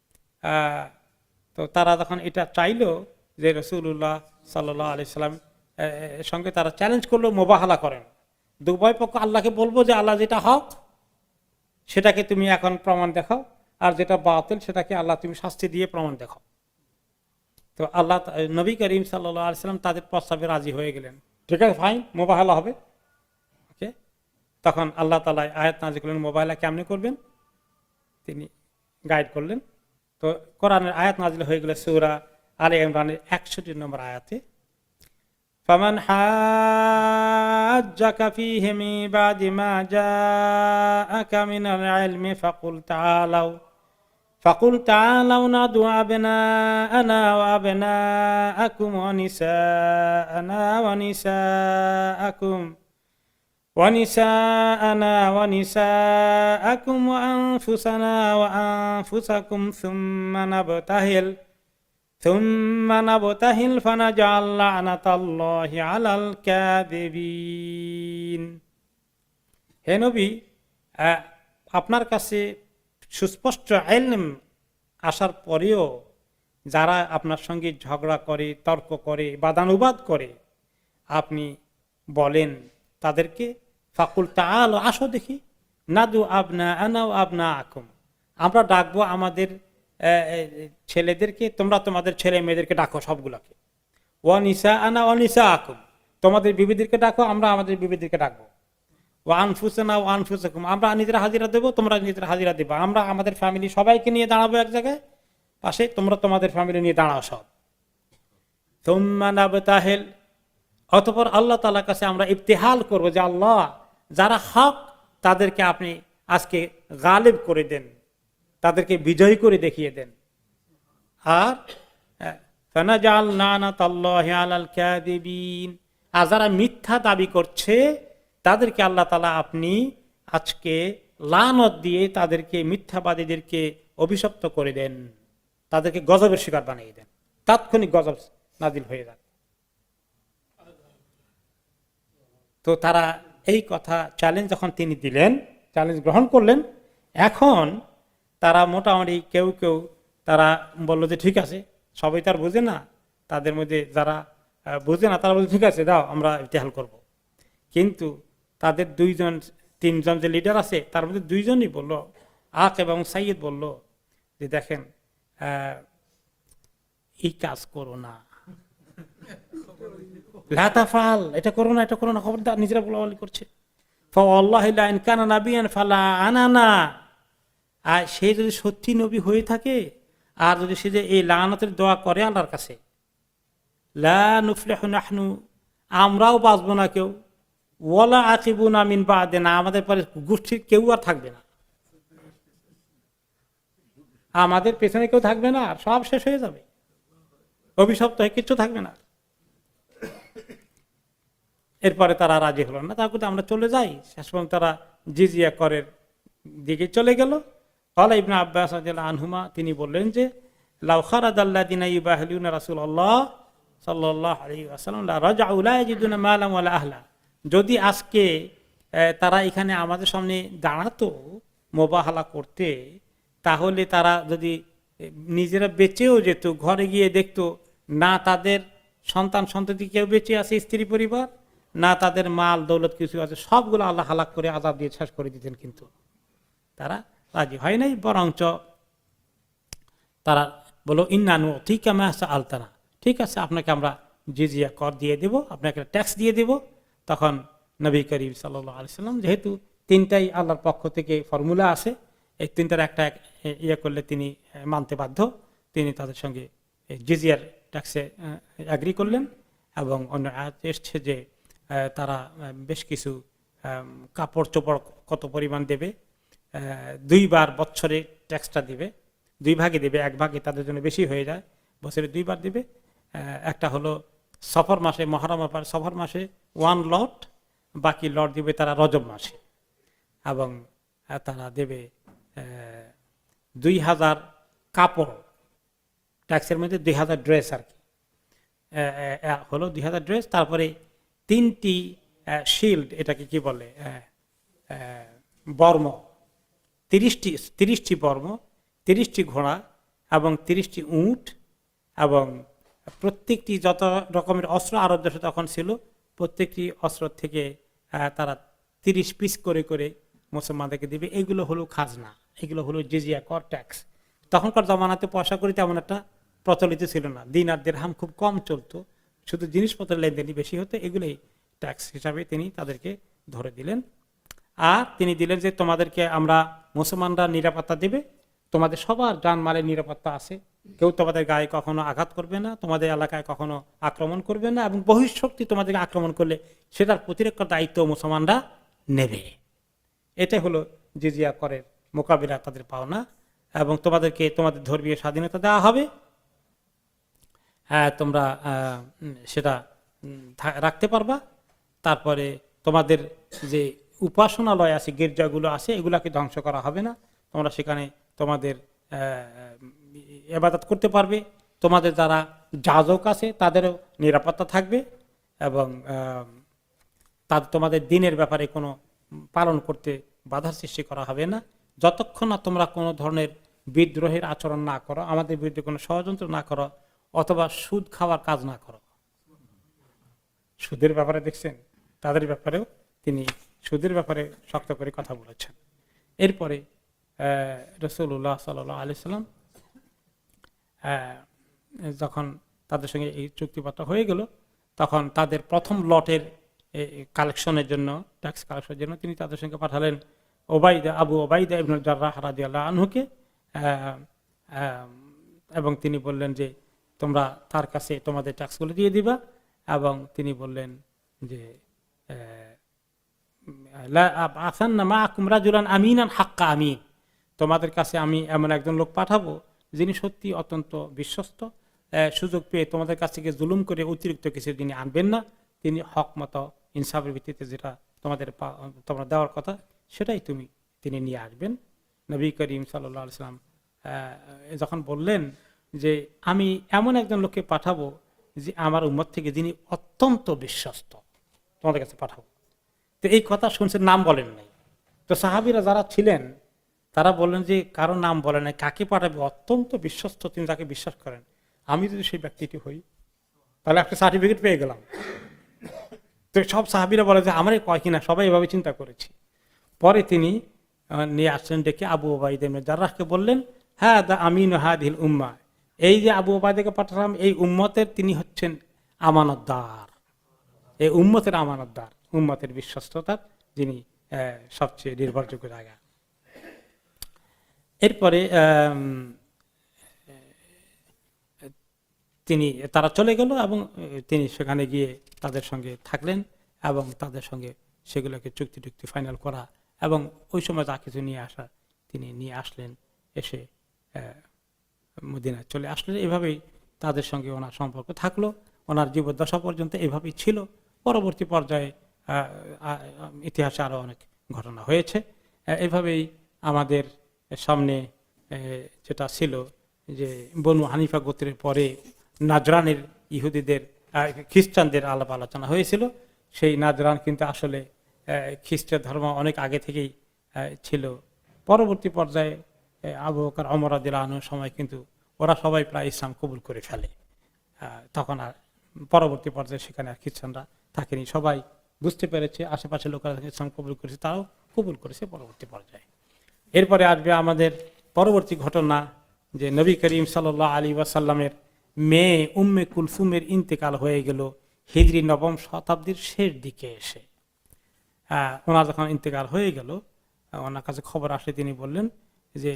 তো তারা যখন এটা চাইলো যে রাসূলুল্লাহ সাল্লাল্লাহু আলাইহি সাল্লাম সঙ্গে তারা চ্যালেঞ্জ করলো মোবাহালা করেন, দুই পক্ষ আল্লাহকে বলবো যে আল্লাহ যেটা হক সেটাকে তুমি এখন প্রমাণ দেখাও, আর যেটা বাতিল সেটাকে আল্লাহ তুমি শাস্তি দিয়ে প্রমাণ দেখাও। তো আল্লাহ নবী করিম সাল্লাল্লাহু আলাইহি সাল্লাম তাদের প্রস্তাবে রাজি হয়ে গেলেন, ঠিক আছে ফাইন, মোবাহালা হবে। ওকে, তখন আল্লাহ তাআলা আয়াত নাযিল করলেন মোবাহালা কেমনে করবেন, তিনি গাইড করলেন। তো কোরআনের আয়াত নাযিল হয়ে গেল সূরা আলে ইমরানের 61 নম্বর আয়াতে, ফামান হাজ্জাকা ফীহি মিন বাদি মা জাআকা মিনাল ইলমি ফাকুল তাআলাউ নাদউ আবনাআনা ওয়া আবনাআকুম ওয়া নিসাআনা ওয়া নিসাআকুম وَنِسَاءَنَا وَنِسَاءَكُمْ وَأَنفُسَنَا وَأَنفُسَكُمْ ثُمَّ نَبْتَهِلْ فَنَجْعَلْ لَعْنَةَ اللَّهِ عَلَى الْكَاذِبِينَ। হে নবী, আপনার কাছে সুস্পষ্ট ইলম আসার পরেও যারা আপনার সঙ্গে ঝগড়া করে, তর্ক করে, বাদানুবাদ করে, আপনি বলেন তাদেরকে ফাকুল তাআলা, আসো দেখি, নাদু আবনাআনা ওয়া আবনাআকুম, আমরা ডাকবো আমাদের ছেলেদেরকে, তোমরা তোমাদের ছেলে মেয়েদেরকে ডাকো সবগুলোকে, ওয়া নিসাআনা ওয়া নিসাআকুম, তোমাদের বিবিদেরকে ডাকো, আমরা আমাদের বিবিদেরকে ডাকবো, ওয়া আনফুসানা ওয়া আনফুসাকুম, আমরা নিজেরা হাজিরা দেবো, তোমরা নিজেরা হাজিরা দেবা, আমরা আমাদের ফ্যামিলি সবাইকে নিয়ে দাঁড়াবো এক জায়গায় পাশে, তোমরা তোমাদের ফ্যামিলি নিয়ে দাঁড়াও সব। সুম্মা নাবতাহিল, অতঃপর আল্লাহ তাআলার কাছে আমরা ইবতিহাল করবো যে আল্লাহ যারা হক তাদেরকে আপনি আজকে গালিব করে দেন, তাদেরকে বিজয়ী করে দেখিয়ে দেন। আর ফানাজাল লানাতাল্লাহি আলাল কাযিবিন, আর যারা মিথ্যা দাবি করছে তাদেরকে আল্লাহ তাআলা আপনি আজকে লানত দিয়ে তাদেরকে, মিথ্যাবাদীদেরকে অভিশপ্ত করে দেন, তাদেরকে গজবের শিকার বানিয়ে দেন, তাৎক্ষণিক গজব নাজিল হয়ে যান। তো তারা এই কথা চ্যালেঞ্জ যখন তিনি দিলেন, চ্যালেঞ্জ গ্রহণ করলেন, এখন তারা মোটামুটি কেউ কেউ তারা বললো যে ঠিক আছে, সবাই তার বোঝে না, তাদের মধ্যে যারা বোঝে না তারা বলছে ঠিক আছে দাও আমরা ইতিহাল করব। কিন্তু তাদের তিনজন যে লিডার আছে তার মধ্যে দুইজনই বললো, আকিব এবং সাইয়্যিদ বলল যে দেখেন এই কাজ করো না, লা তাফআল, এটা করো না, এটা করো না, খবরদার। নিজেরা বলাবলি করছে। ফাওয়াল্লাহি লা ইন কানা নাবিয়ান ফালা আনানা, আর সে যদি সত্যি নবী হয়ে থাকে, আর যদি সে যে এই লানাতের দোয়া করে আল্লাহর কাছে, লা নুফলিহু নাহনু, আমরাও বাঁচবো না কেউ, ওয়ালা আকিবুনা মিন বাদিনা, আমাদের পরে গোষ্ঠীর কেউ আর থাকবে না, আমাদের পেছনে কেউ থাকবে না, সব শেষ হয়ে যাবে, অভিশপ্ত হয়ে কিচ্ছু থাকবে না। এরপরে তারা রাজি হলো না, তারপরে আমরা চলে যাই। শেষ পর্যন্ত তারা জিজিয়া করের দিকে চলে গেল। ক্বালা ইবনে আব্বাস রাদিয়াল্লাহু আনহুমা, তিনি বললেন যে লাউ খারাজাল্লাযিনা ইউবাহিলুনা রাসূলুল্লাহ সাল্লাল্লাহু আলাইহি ওয়াসাল্লাম লা রাজাউ লা ইয়াজিদুনা মালাম ওয়ালা আহলা, যদি আজকে তারা এখানে আমাদের সামনে দাঁড়াতো মোবাহালা করতে, তাহলে তারা যদি নিজেরা বেঁচেও যেত, ঘরে গিয়ে দেখতো না তাদের সন্তান সন্ততি কেউ বেঁচে আছে, স্ত্রী পরিবার, না তাদের মাল দৌলত কিছু আছে, সবগুলো আল্লাহ হালাক করে আযাব দিয়ে শেষ করে দিতেন। কিন্তু তারা রাজি হয় নাই, বরঞ্চ তারা বলো ইন্না নুতিকা মা সাআলতানা, ঠিক আছে আপনাকে আমরা জিজিয়া কর দিয়ে দেব, আপনাকে ট্যাক্স দিয়ে দেব। তখন নবী করিম সাল্লাল্লাহু আলাইহি সাল্লাম, যেহেতু তিনটাই আল্লাহর পক্ষ থেকে ফর্মুলা আছে, এই তিনটার একটা ইয়ে করলে তিনি মানতে বাধ্য, তিনি তাদের সঙ্গে জিজিয়ার ট্যাক্সে অ্যাগ্রি করলেন। এবং অন্য আয়াত এসছে যে তারা বেশ কিছু কাপড় চোপড় কত পরিমাণ দেবে, 2 বার বছরে ট্যাক্সটা দিবে, 2 ভাগে দেবে, 1 ভাগে তাদের জন্য বেশি হয়ে যায়, বছরে 2 বার দিবে। একটা হলো সফর মাসে, মহরম সফর মাসে 1 লট, বাকি লট দিবে তারা রজব মাসে। এবং তারা দেবে 2000 কাপড়, ট্যাক্সের মধ্যে 2000 ড্রেস আর কি হলো 2000 ড্রেস। তারপরে 3টি শিল্ড, এটাকে কি বলে, বর্ম, 30টি বর্ম, 30টি ঘোড়া এবং 30টি উট, এবং প্রত্যেকটি যত রকমের অস্ত্র আরব দেশে তখন ছিল, প্রত্যেকটি অস্ত্র থেকে তারা 30 পিস করে করে মুসলমানদেরকে দিবে। এগুলো হলো খাজনা, এগুলো হলো জিজিয়া কর, ট্যাক্স। তখনকার জমানাতে পয়সা করি তেমন একটা প্রচলিত ছিল না, দিনার দিরহাম খুব কম চলতো, শুধু জিনিসপত্রের লেনদেনই বেশি হতো। এগুলোই ট্যাক্স হিসাবে তিনি তাদেরকে ধরে দিলেন। আর তিনি দিলেন যে তোমাদেরকে আমরা মুসলমানরা নিরাপত্তা দেবে, তোমাদের সবার জানমালের নিরাপত্তা আছে, কেউ তোমাদের গায়ে কখনো আঘাত করবে না, তোমাদের এলাকায় কখনো আক্রমণ করবে না, এবং বহিঃশক্তি তোমাদেরকে আক্রমণ করলে সেটার প্রতিরক্ষার দায়িত্ব মুসলমানরা নেবে। এটাই হলো জিজিয়া করের মোকাবিলা তাদের পাওনা। এবং তোমাদেরকে তোমাদের ধর্মীয় স্বাধীনতা দেওয়া হবে, তোমরা সেটা রাখতে পারবা। তারপরে তোমাদের যে উপাসনালয় আছে, গির্জাগুলো আছে, এগুলাকে ধ্বংস করা হবে না, তোমরা সেখানে তোমাদের ইবাদত করতে পারবে। তোমাদের যারা যাজক আছে তাদেরও নিরাপত্তা থাকবে, এবং তোমাদের দিনের ব্যাপারে কোনো পালন করতে বাধার সৃষ্টি করা হবে না, যতক্ষণ না তোমরা কোনো ধরনের বিদ্রোহের আচরণ না করো, আমাদের বিরুদ্ধে কোনো ষড়যন্ত্র না করো, অথবা সুদ খাওয়ার কাজ না করো। সুদের ব্যাপারে দেখছেন, তাদের ব্যাপারেও তিনি সুদের ব্যাপারে শক্ত করে কথা বলেছেন। এরপরে রাসূলুল্লাহ সাল্লাল্লাহু আলাইহি সাল্লাম যখন তাদের সঙ্গে এই চুক্তিপত্র হয়ে গেল, তখন তাদের প্রথম লটের কালেকশনের জন্য, ট্যাক্স কালেকশনের জন্য তিনি তাদের সঙ্গে পাঠালেন আবু ওবাইদা ইবনে জাররাহ রাদিয়াল্লাহু আনহুকে। এবং তিনি বললেন যে তোমরা তার কাছে তোমাদের ট্যাক্সগুলো দিয়ে দিবা। এবং তিনি বললেন যে আমিন, তোমাদের কাছে আমি এমন একজন লোক পাঠাবো যিনি সত্যি অত্যন্ত বিশ্বস্ত, সুযোগ পেয়ে তোমাদের কাছ থেকে জুলুম করে অতিরিক্ত কিছু যিনি আনবেন না, তিনি হক মতো ইনসাফের ভিত্তিতে যেটা তোমরা দেওয়ার কথা সেটাই তিনি নিয়ে আসবেন। নবী করিম সাল্লাল্লাহু আলাইহি ওয়াসাল্লাম যখন বললেন যে আমি এমন একজন লোককে পাঠাবো যে আমার উম্মত থেকে যিনি অত্যন্ত বিশ্বস্ত, তোমাদের কাছে পাঠাবো। তো এই কথা শুনছেন, নাম বলেন নাই। তো সাহাবীরা যারা ছিলেন তারা বললেন যে কারো নাম বলে নাই, কাকে পাঠাবে, অত্যন্ত বিশ্বস্ত, তিনি তাকে বিশ্বাস করেন, আমি যদি সেই ব্যক্তিটি হই তাহলে একটা সার্টিফিকেট পেয়ে গেলাম। তো সব সাহাবীরা বলে যে আমারই কয় কিনা, সবাই এভাবে চিন্তা করেছি। পরে তিনি নিয়ে আসলেন ডেকে আবু ওবাইদা ইবনে জাররাহকে বললেন, হ্যাঁ দা আমিন হাদিল উম্মাহ, এই যে আবু ওবাইদাকে পাঠালাম এই উম্মতের তিনি হচ্ছেন আমানতদার, এই উম্মতের আমানতদার, উম্মতের বিশ্বস্ততার যিনি সবচেয়ে নির্ভরযোগ্য জায়গা। এরপরে তারা চলে গেল এবং তিনি সেখানে গিয়ে তাদের সঙ্গে থাকলেন এবং তাদের সঙ্গে সেগুলোকে চুক্তি টুক্তি ফাইনাল করা এবং ওই সময় যা কিছু নিয়ে আসা তিনি নিয়ে আসলেন, এসে মদিনা চলে আসলেন। এভাবেই তাদের সঙ্গে ওনার সম্পর্ক থাকলো, ওনার জীবদ্দশা পর্যন্ত এভাবেই ছিল। পরবর্তী পর্যায়ে ইতিহাসে আরো অনেক ঘটনা হয়েছে। এভাবেই আমাদের সামনে যেটা ছিল যে বনু হানিফা গোত্রের পরে নাজরানের ইহুদিদের খ্রিস্টানদের আলাপ আলোচনা হয়েছিল। সেই নাজরান কিন্তু আসলে খ্রিস্ট ধর্ম অনেক আগে থেকেই ছিল। পরবর্তী পর্যায়ে আবু বকর ওমর রাদিয়াল্লাহু আনহুর সময় কিন্তু ওরা সবাই প্রায় ইসলাম কবুল করে ফেলে। তখন আর পরবর্তী পর্যায়ে সেখানে আর খ্রিস্টানরা থাকেনি, সবাই বুঝতে পেরেছে আশেপাশে লোকেরা ইসলাম কবুল করেছে, তারাও কবুল করেছে পরবর্তী পর্যায়ে। এরপরে আসবে আমাদের পরবর্তী ঘটনা যে নবী করিম সাল্লাল্লাহু আলাইহি ওয়াসাল্লামের মেয়ে উম্মে কুলসুমের ইন্তেকাল হয়ে গেল হিজরি 9ম শতাব্দীর শেষ দিকে এসে। ওনার যখন ইন্তেকাল হয়ে গেল, ওনার কাছে খবর আসলে তিনি বললেন যে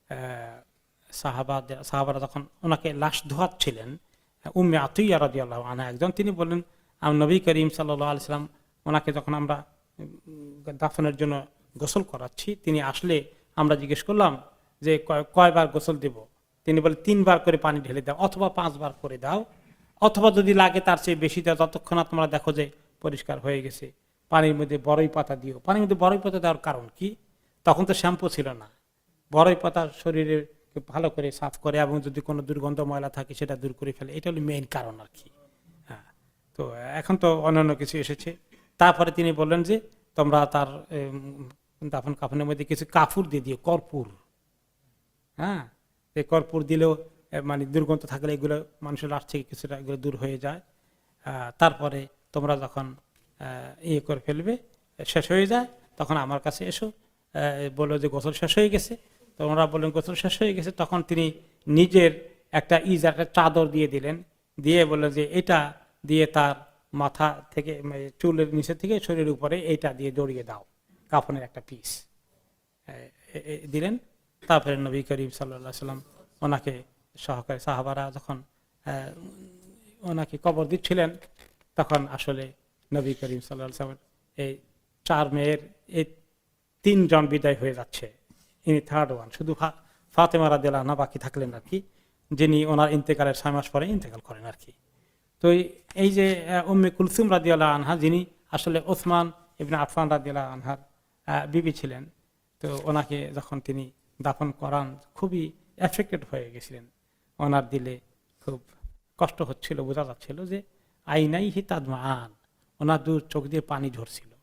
সাহাবারা যখন ওনাকে লাশ ধোয়াচ্ছিলেন, উম্মে আতিয়া রাদিয়াল্লাহু আনহা একজন, তিনি বললেন নবী করিম সাল্লাল্লাহু আলাইহি ওয়াসাল্লাম ওনাকে যখন আমরা দাফনের জন্য গোসল করাচ্ছি, তিনি আসলে আমরা জিজ্ঞেস করলাম যে কয়বার গোসল দেব, তিনি বলে 3 বার করে পানি ঢেলে দাও, অথবা 5 বার করে দাও, অথবা যদি লাগে তার চেয়ে বেশি দাও, ততক্ষণ তোমরা দেখো যে পরিষ্কার হয়ে গেছে। পানির মধ্যে বড়ই পাতা দিও। পানির মধ্যে বড়ই পাতা দেওয়ার কারণ কি? তখন তো শ্যাম্পু ছিল না। বড়ই পাতা শরীরে ভালো করে সাফ করে এবং যদি কোনো দুর্গন্ধ ময়লা থাকে সেটা দূর করে ফেলে, এটা হলো মেইন কারণ আর কি। হ্যাঁ, তো এখন তো অন্যান্য কিছু এসেছে। তারপরে তিনি বললেন যে তোমরা তার দাফন কাফনের মধ্যে কিছু কাপড় দিয়ে দিও, কর্পূর। হ্যাঁ, এই কর্পূর দিলেও মানে দুর্গন্ধ থাকলে এগুলো মানুষের লাশ থেকে কিছুটা এগুলো দূর হয়ে যায়। তারপরে তোমরা যখন ইয়ে করে ফেলবে, শেষ হয়ে যায়, তখন আমার কাছে এসো, বললো যে গোসল শেষ হয়ে গেছে। তো ওনারা বললেন গোসল শেষ হয়ে গেছে। তখন তিনি নিজের একটা একটা চাদর দিয়ে দিলেন, দিয়ে বললেন যে এটা দিয়ে তার মাথা থেকে চুলের নিচে থেকে শরীরের উপরে এইটা দিয়ে জড়িয়ে দাও, কাফনের একটা পিস দিলেন। তারপরে নবী করিম সাল্লাল্লাহু আলাইহি ওয়াসাল্লাম ওনাকে সহকারী সাহাবারা যখন ওনাকে কবর দিচ্ছিলেন, তখন আসলে নবী করিম সাল্লাল্লাহু আলাইহি ওয়াসাল্লাম এই 4 মেয়ের এই 3 জন বিদায় হয়ে যাচ্ছে, ইনি থার্ড ওয়ান, শুধু ফাতেমা রাদিয়াল্লাহু আনহা বাকি থাকলেন আর কি, যিনি ওনার ইন্তেকালের 6 মাস পরে ইন্তেকাল করেন আর কি। তো এই যে উম্মে কুলসুম রাদিয়াল্লাহু আনহা, যিনি আসলে ওসমান ইবনে আফফান রাদিয়াল্লাহু আনহার বিবি ছিলেন, তো ওনাকে যখন তিনি দাফন করান খুবই এফেক্টেড হয়ে গেছিলেন, ওনার দিলে খুব কষ্ট হচ্ছিল, বোঝা যাচ্ছিল যে আইনাই হি তাদমান, ওনার চোখ দিয়ে পানি ঝরছিল।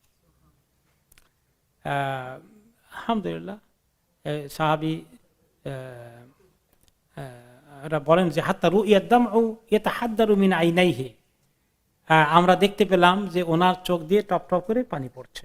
আলহামদুলিল্লাহ সাহাবী এরা বলেন যে হাত্তা রুইয়াদ-দাম ইয়াতাহাদ্দারু মিন আইনাইহি, আমরা দেখতে পেলাম যে ওনার চোখ দিয়ে টপ টপ করে পানি পড়ছে।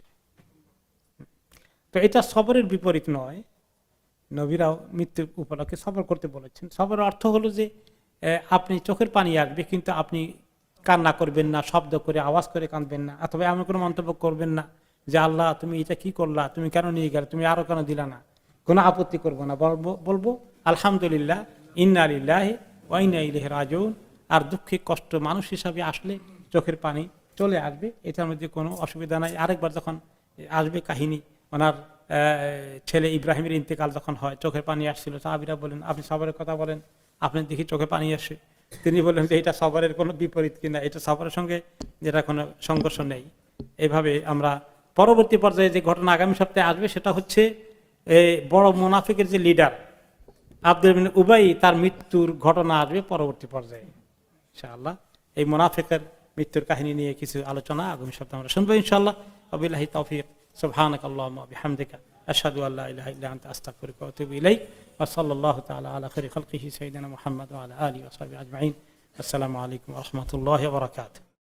তো এটা সবরের বিপরীত নয়, নবীরাও মৃত্যুর উপলক্ষে সবর করতে বলেছেন। সবরের অর্থ হলো যে আপনি চোখের পানি আসবে কিন্তু আপনি কান্না করবেন না, শব্দ করে আওয়াজ করে কাঁদবেন না, অথবা এমন কোনো মন্তব্য করবেন না যে আল্লাহ তুমি এটা কি করলা, তুমি কেন নিয়ে গেলে, তুমি আরো কেন দিলা না, কোনো আপত্তি করবো না, বলবো আলহামদুলিল্লাহ, ইন্না লিল্লাহি ওয়া ইন্না ইলাইহি রাজিউন। আর দুঃখে কষ্ট মানুষ হিসাবে আসলে চোখের পানি চলে আসবে, এটার মধ্যে কোনো অসুবিধা নাই। আরেকবার যখন আসবে কাহিনী, ওনার ছেলে ইব্রাহিমের ইন্তেকাল যখন হয়, চোখের পানি আসছিল, সাহাবীরা বলেন আপনি সবরের কথা বলেন, আপনি দেখি চোখে পানি আসে। তিনি বললেন যে এটা সবরের কোনো বিপরীত কিনা, এটা সবরের সঙ্গে যেটা কোনো সংঘর্ষ নেই। এইভাবে আমরা পরবর্তী পর্যায়ে যে ঘটনা আগামী সপ্তাহে আসবে সেটা হচ্ছে বড় মুনাফিকের যে লিডার আব্দুল বিন উবাই, তার মৃত্যুর ঘটনা আসবে পরবর্তী পর্যায়ে ইনশাআল্লাহ। এই মুনাফিকের মৃত্যুর কাহিনী নিয়ে কিছু আলোচনা আগামী সপ্তাহে আমরা শুনবো ইনশাআল্লাহ। ওয়াবিল্লাহি তাওফীক, সুবহানাকাল্লাহুম্মা ওয়া বিহামদিকা। আশহাদু আল্লা ইলাহা ইল্লা আনতা আস্তাগফিরুকা ওয়া আতুবু ইলাইক ওয়া সাল্লাল্লাহু তাআলা আলা খাইরি খালকিহি সাইয়্যিদিনা মুহাম্মদ ওয়া আলা আলিহি ওয়া সাহবিহি আজমাইন। আসসালামু আলাইকুম ওয়া রাহমাতুল্লাহি ওয়া বারাকাতুহু।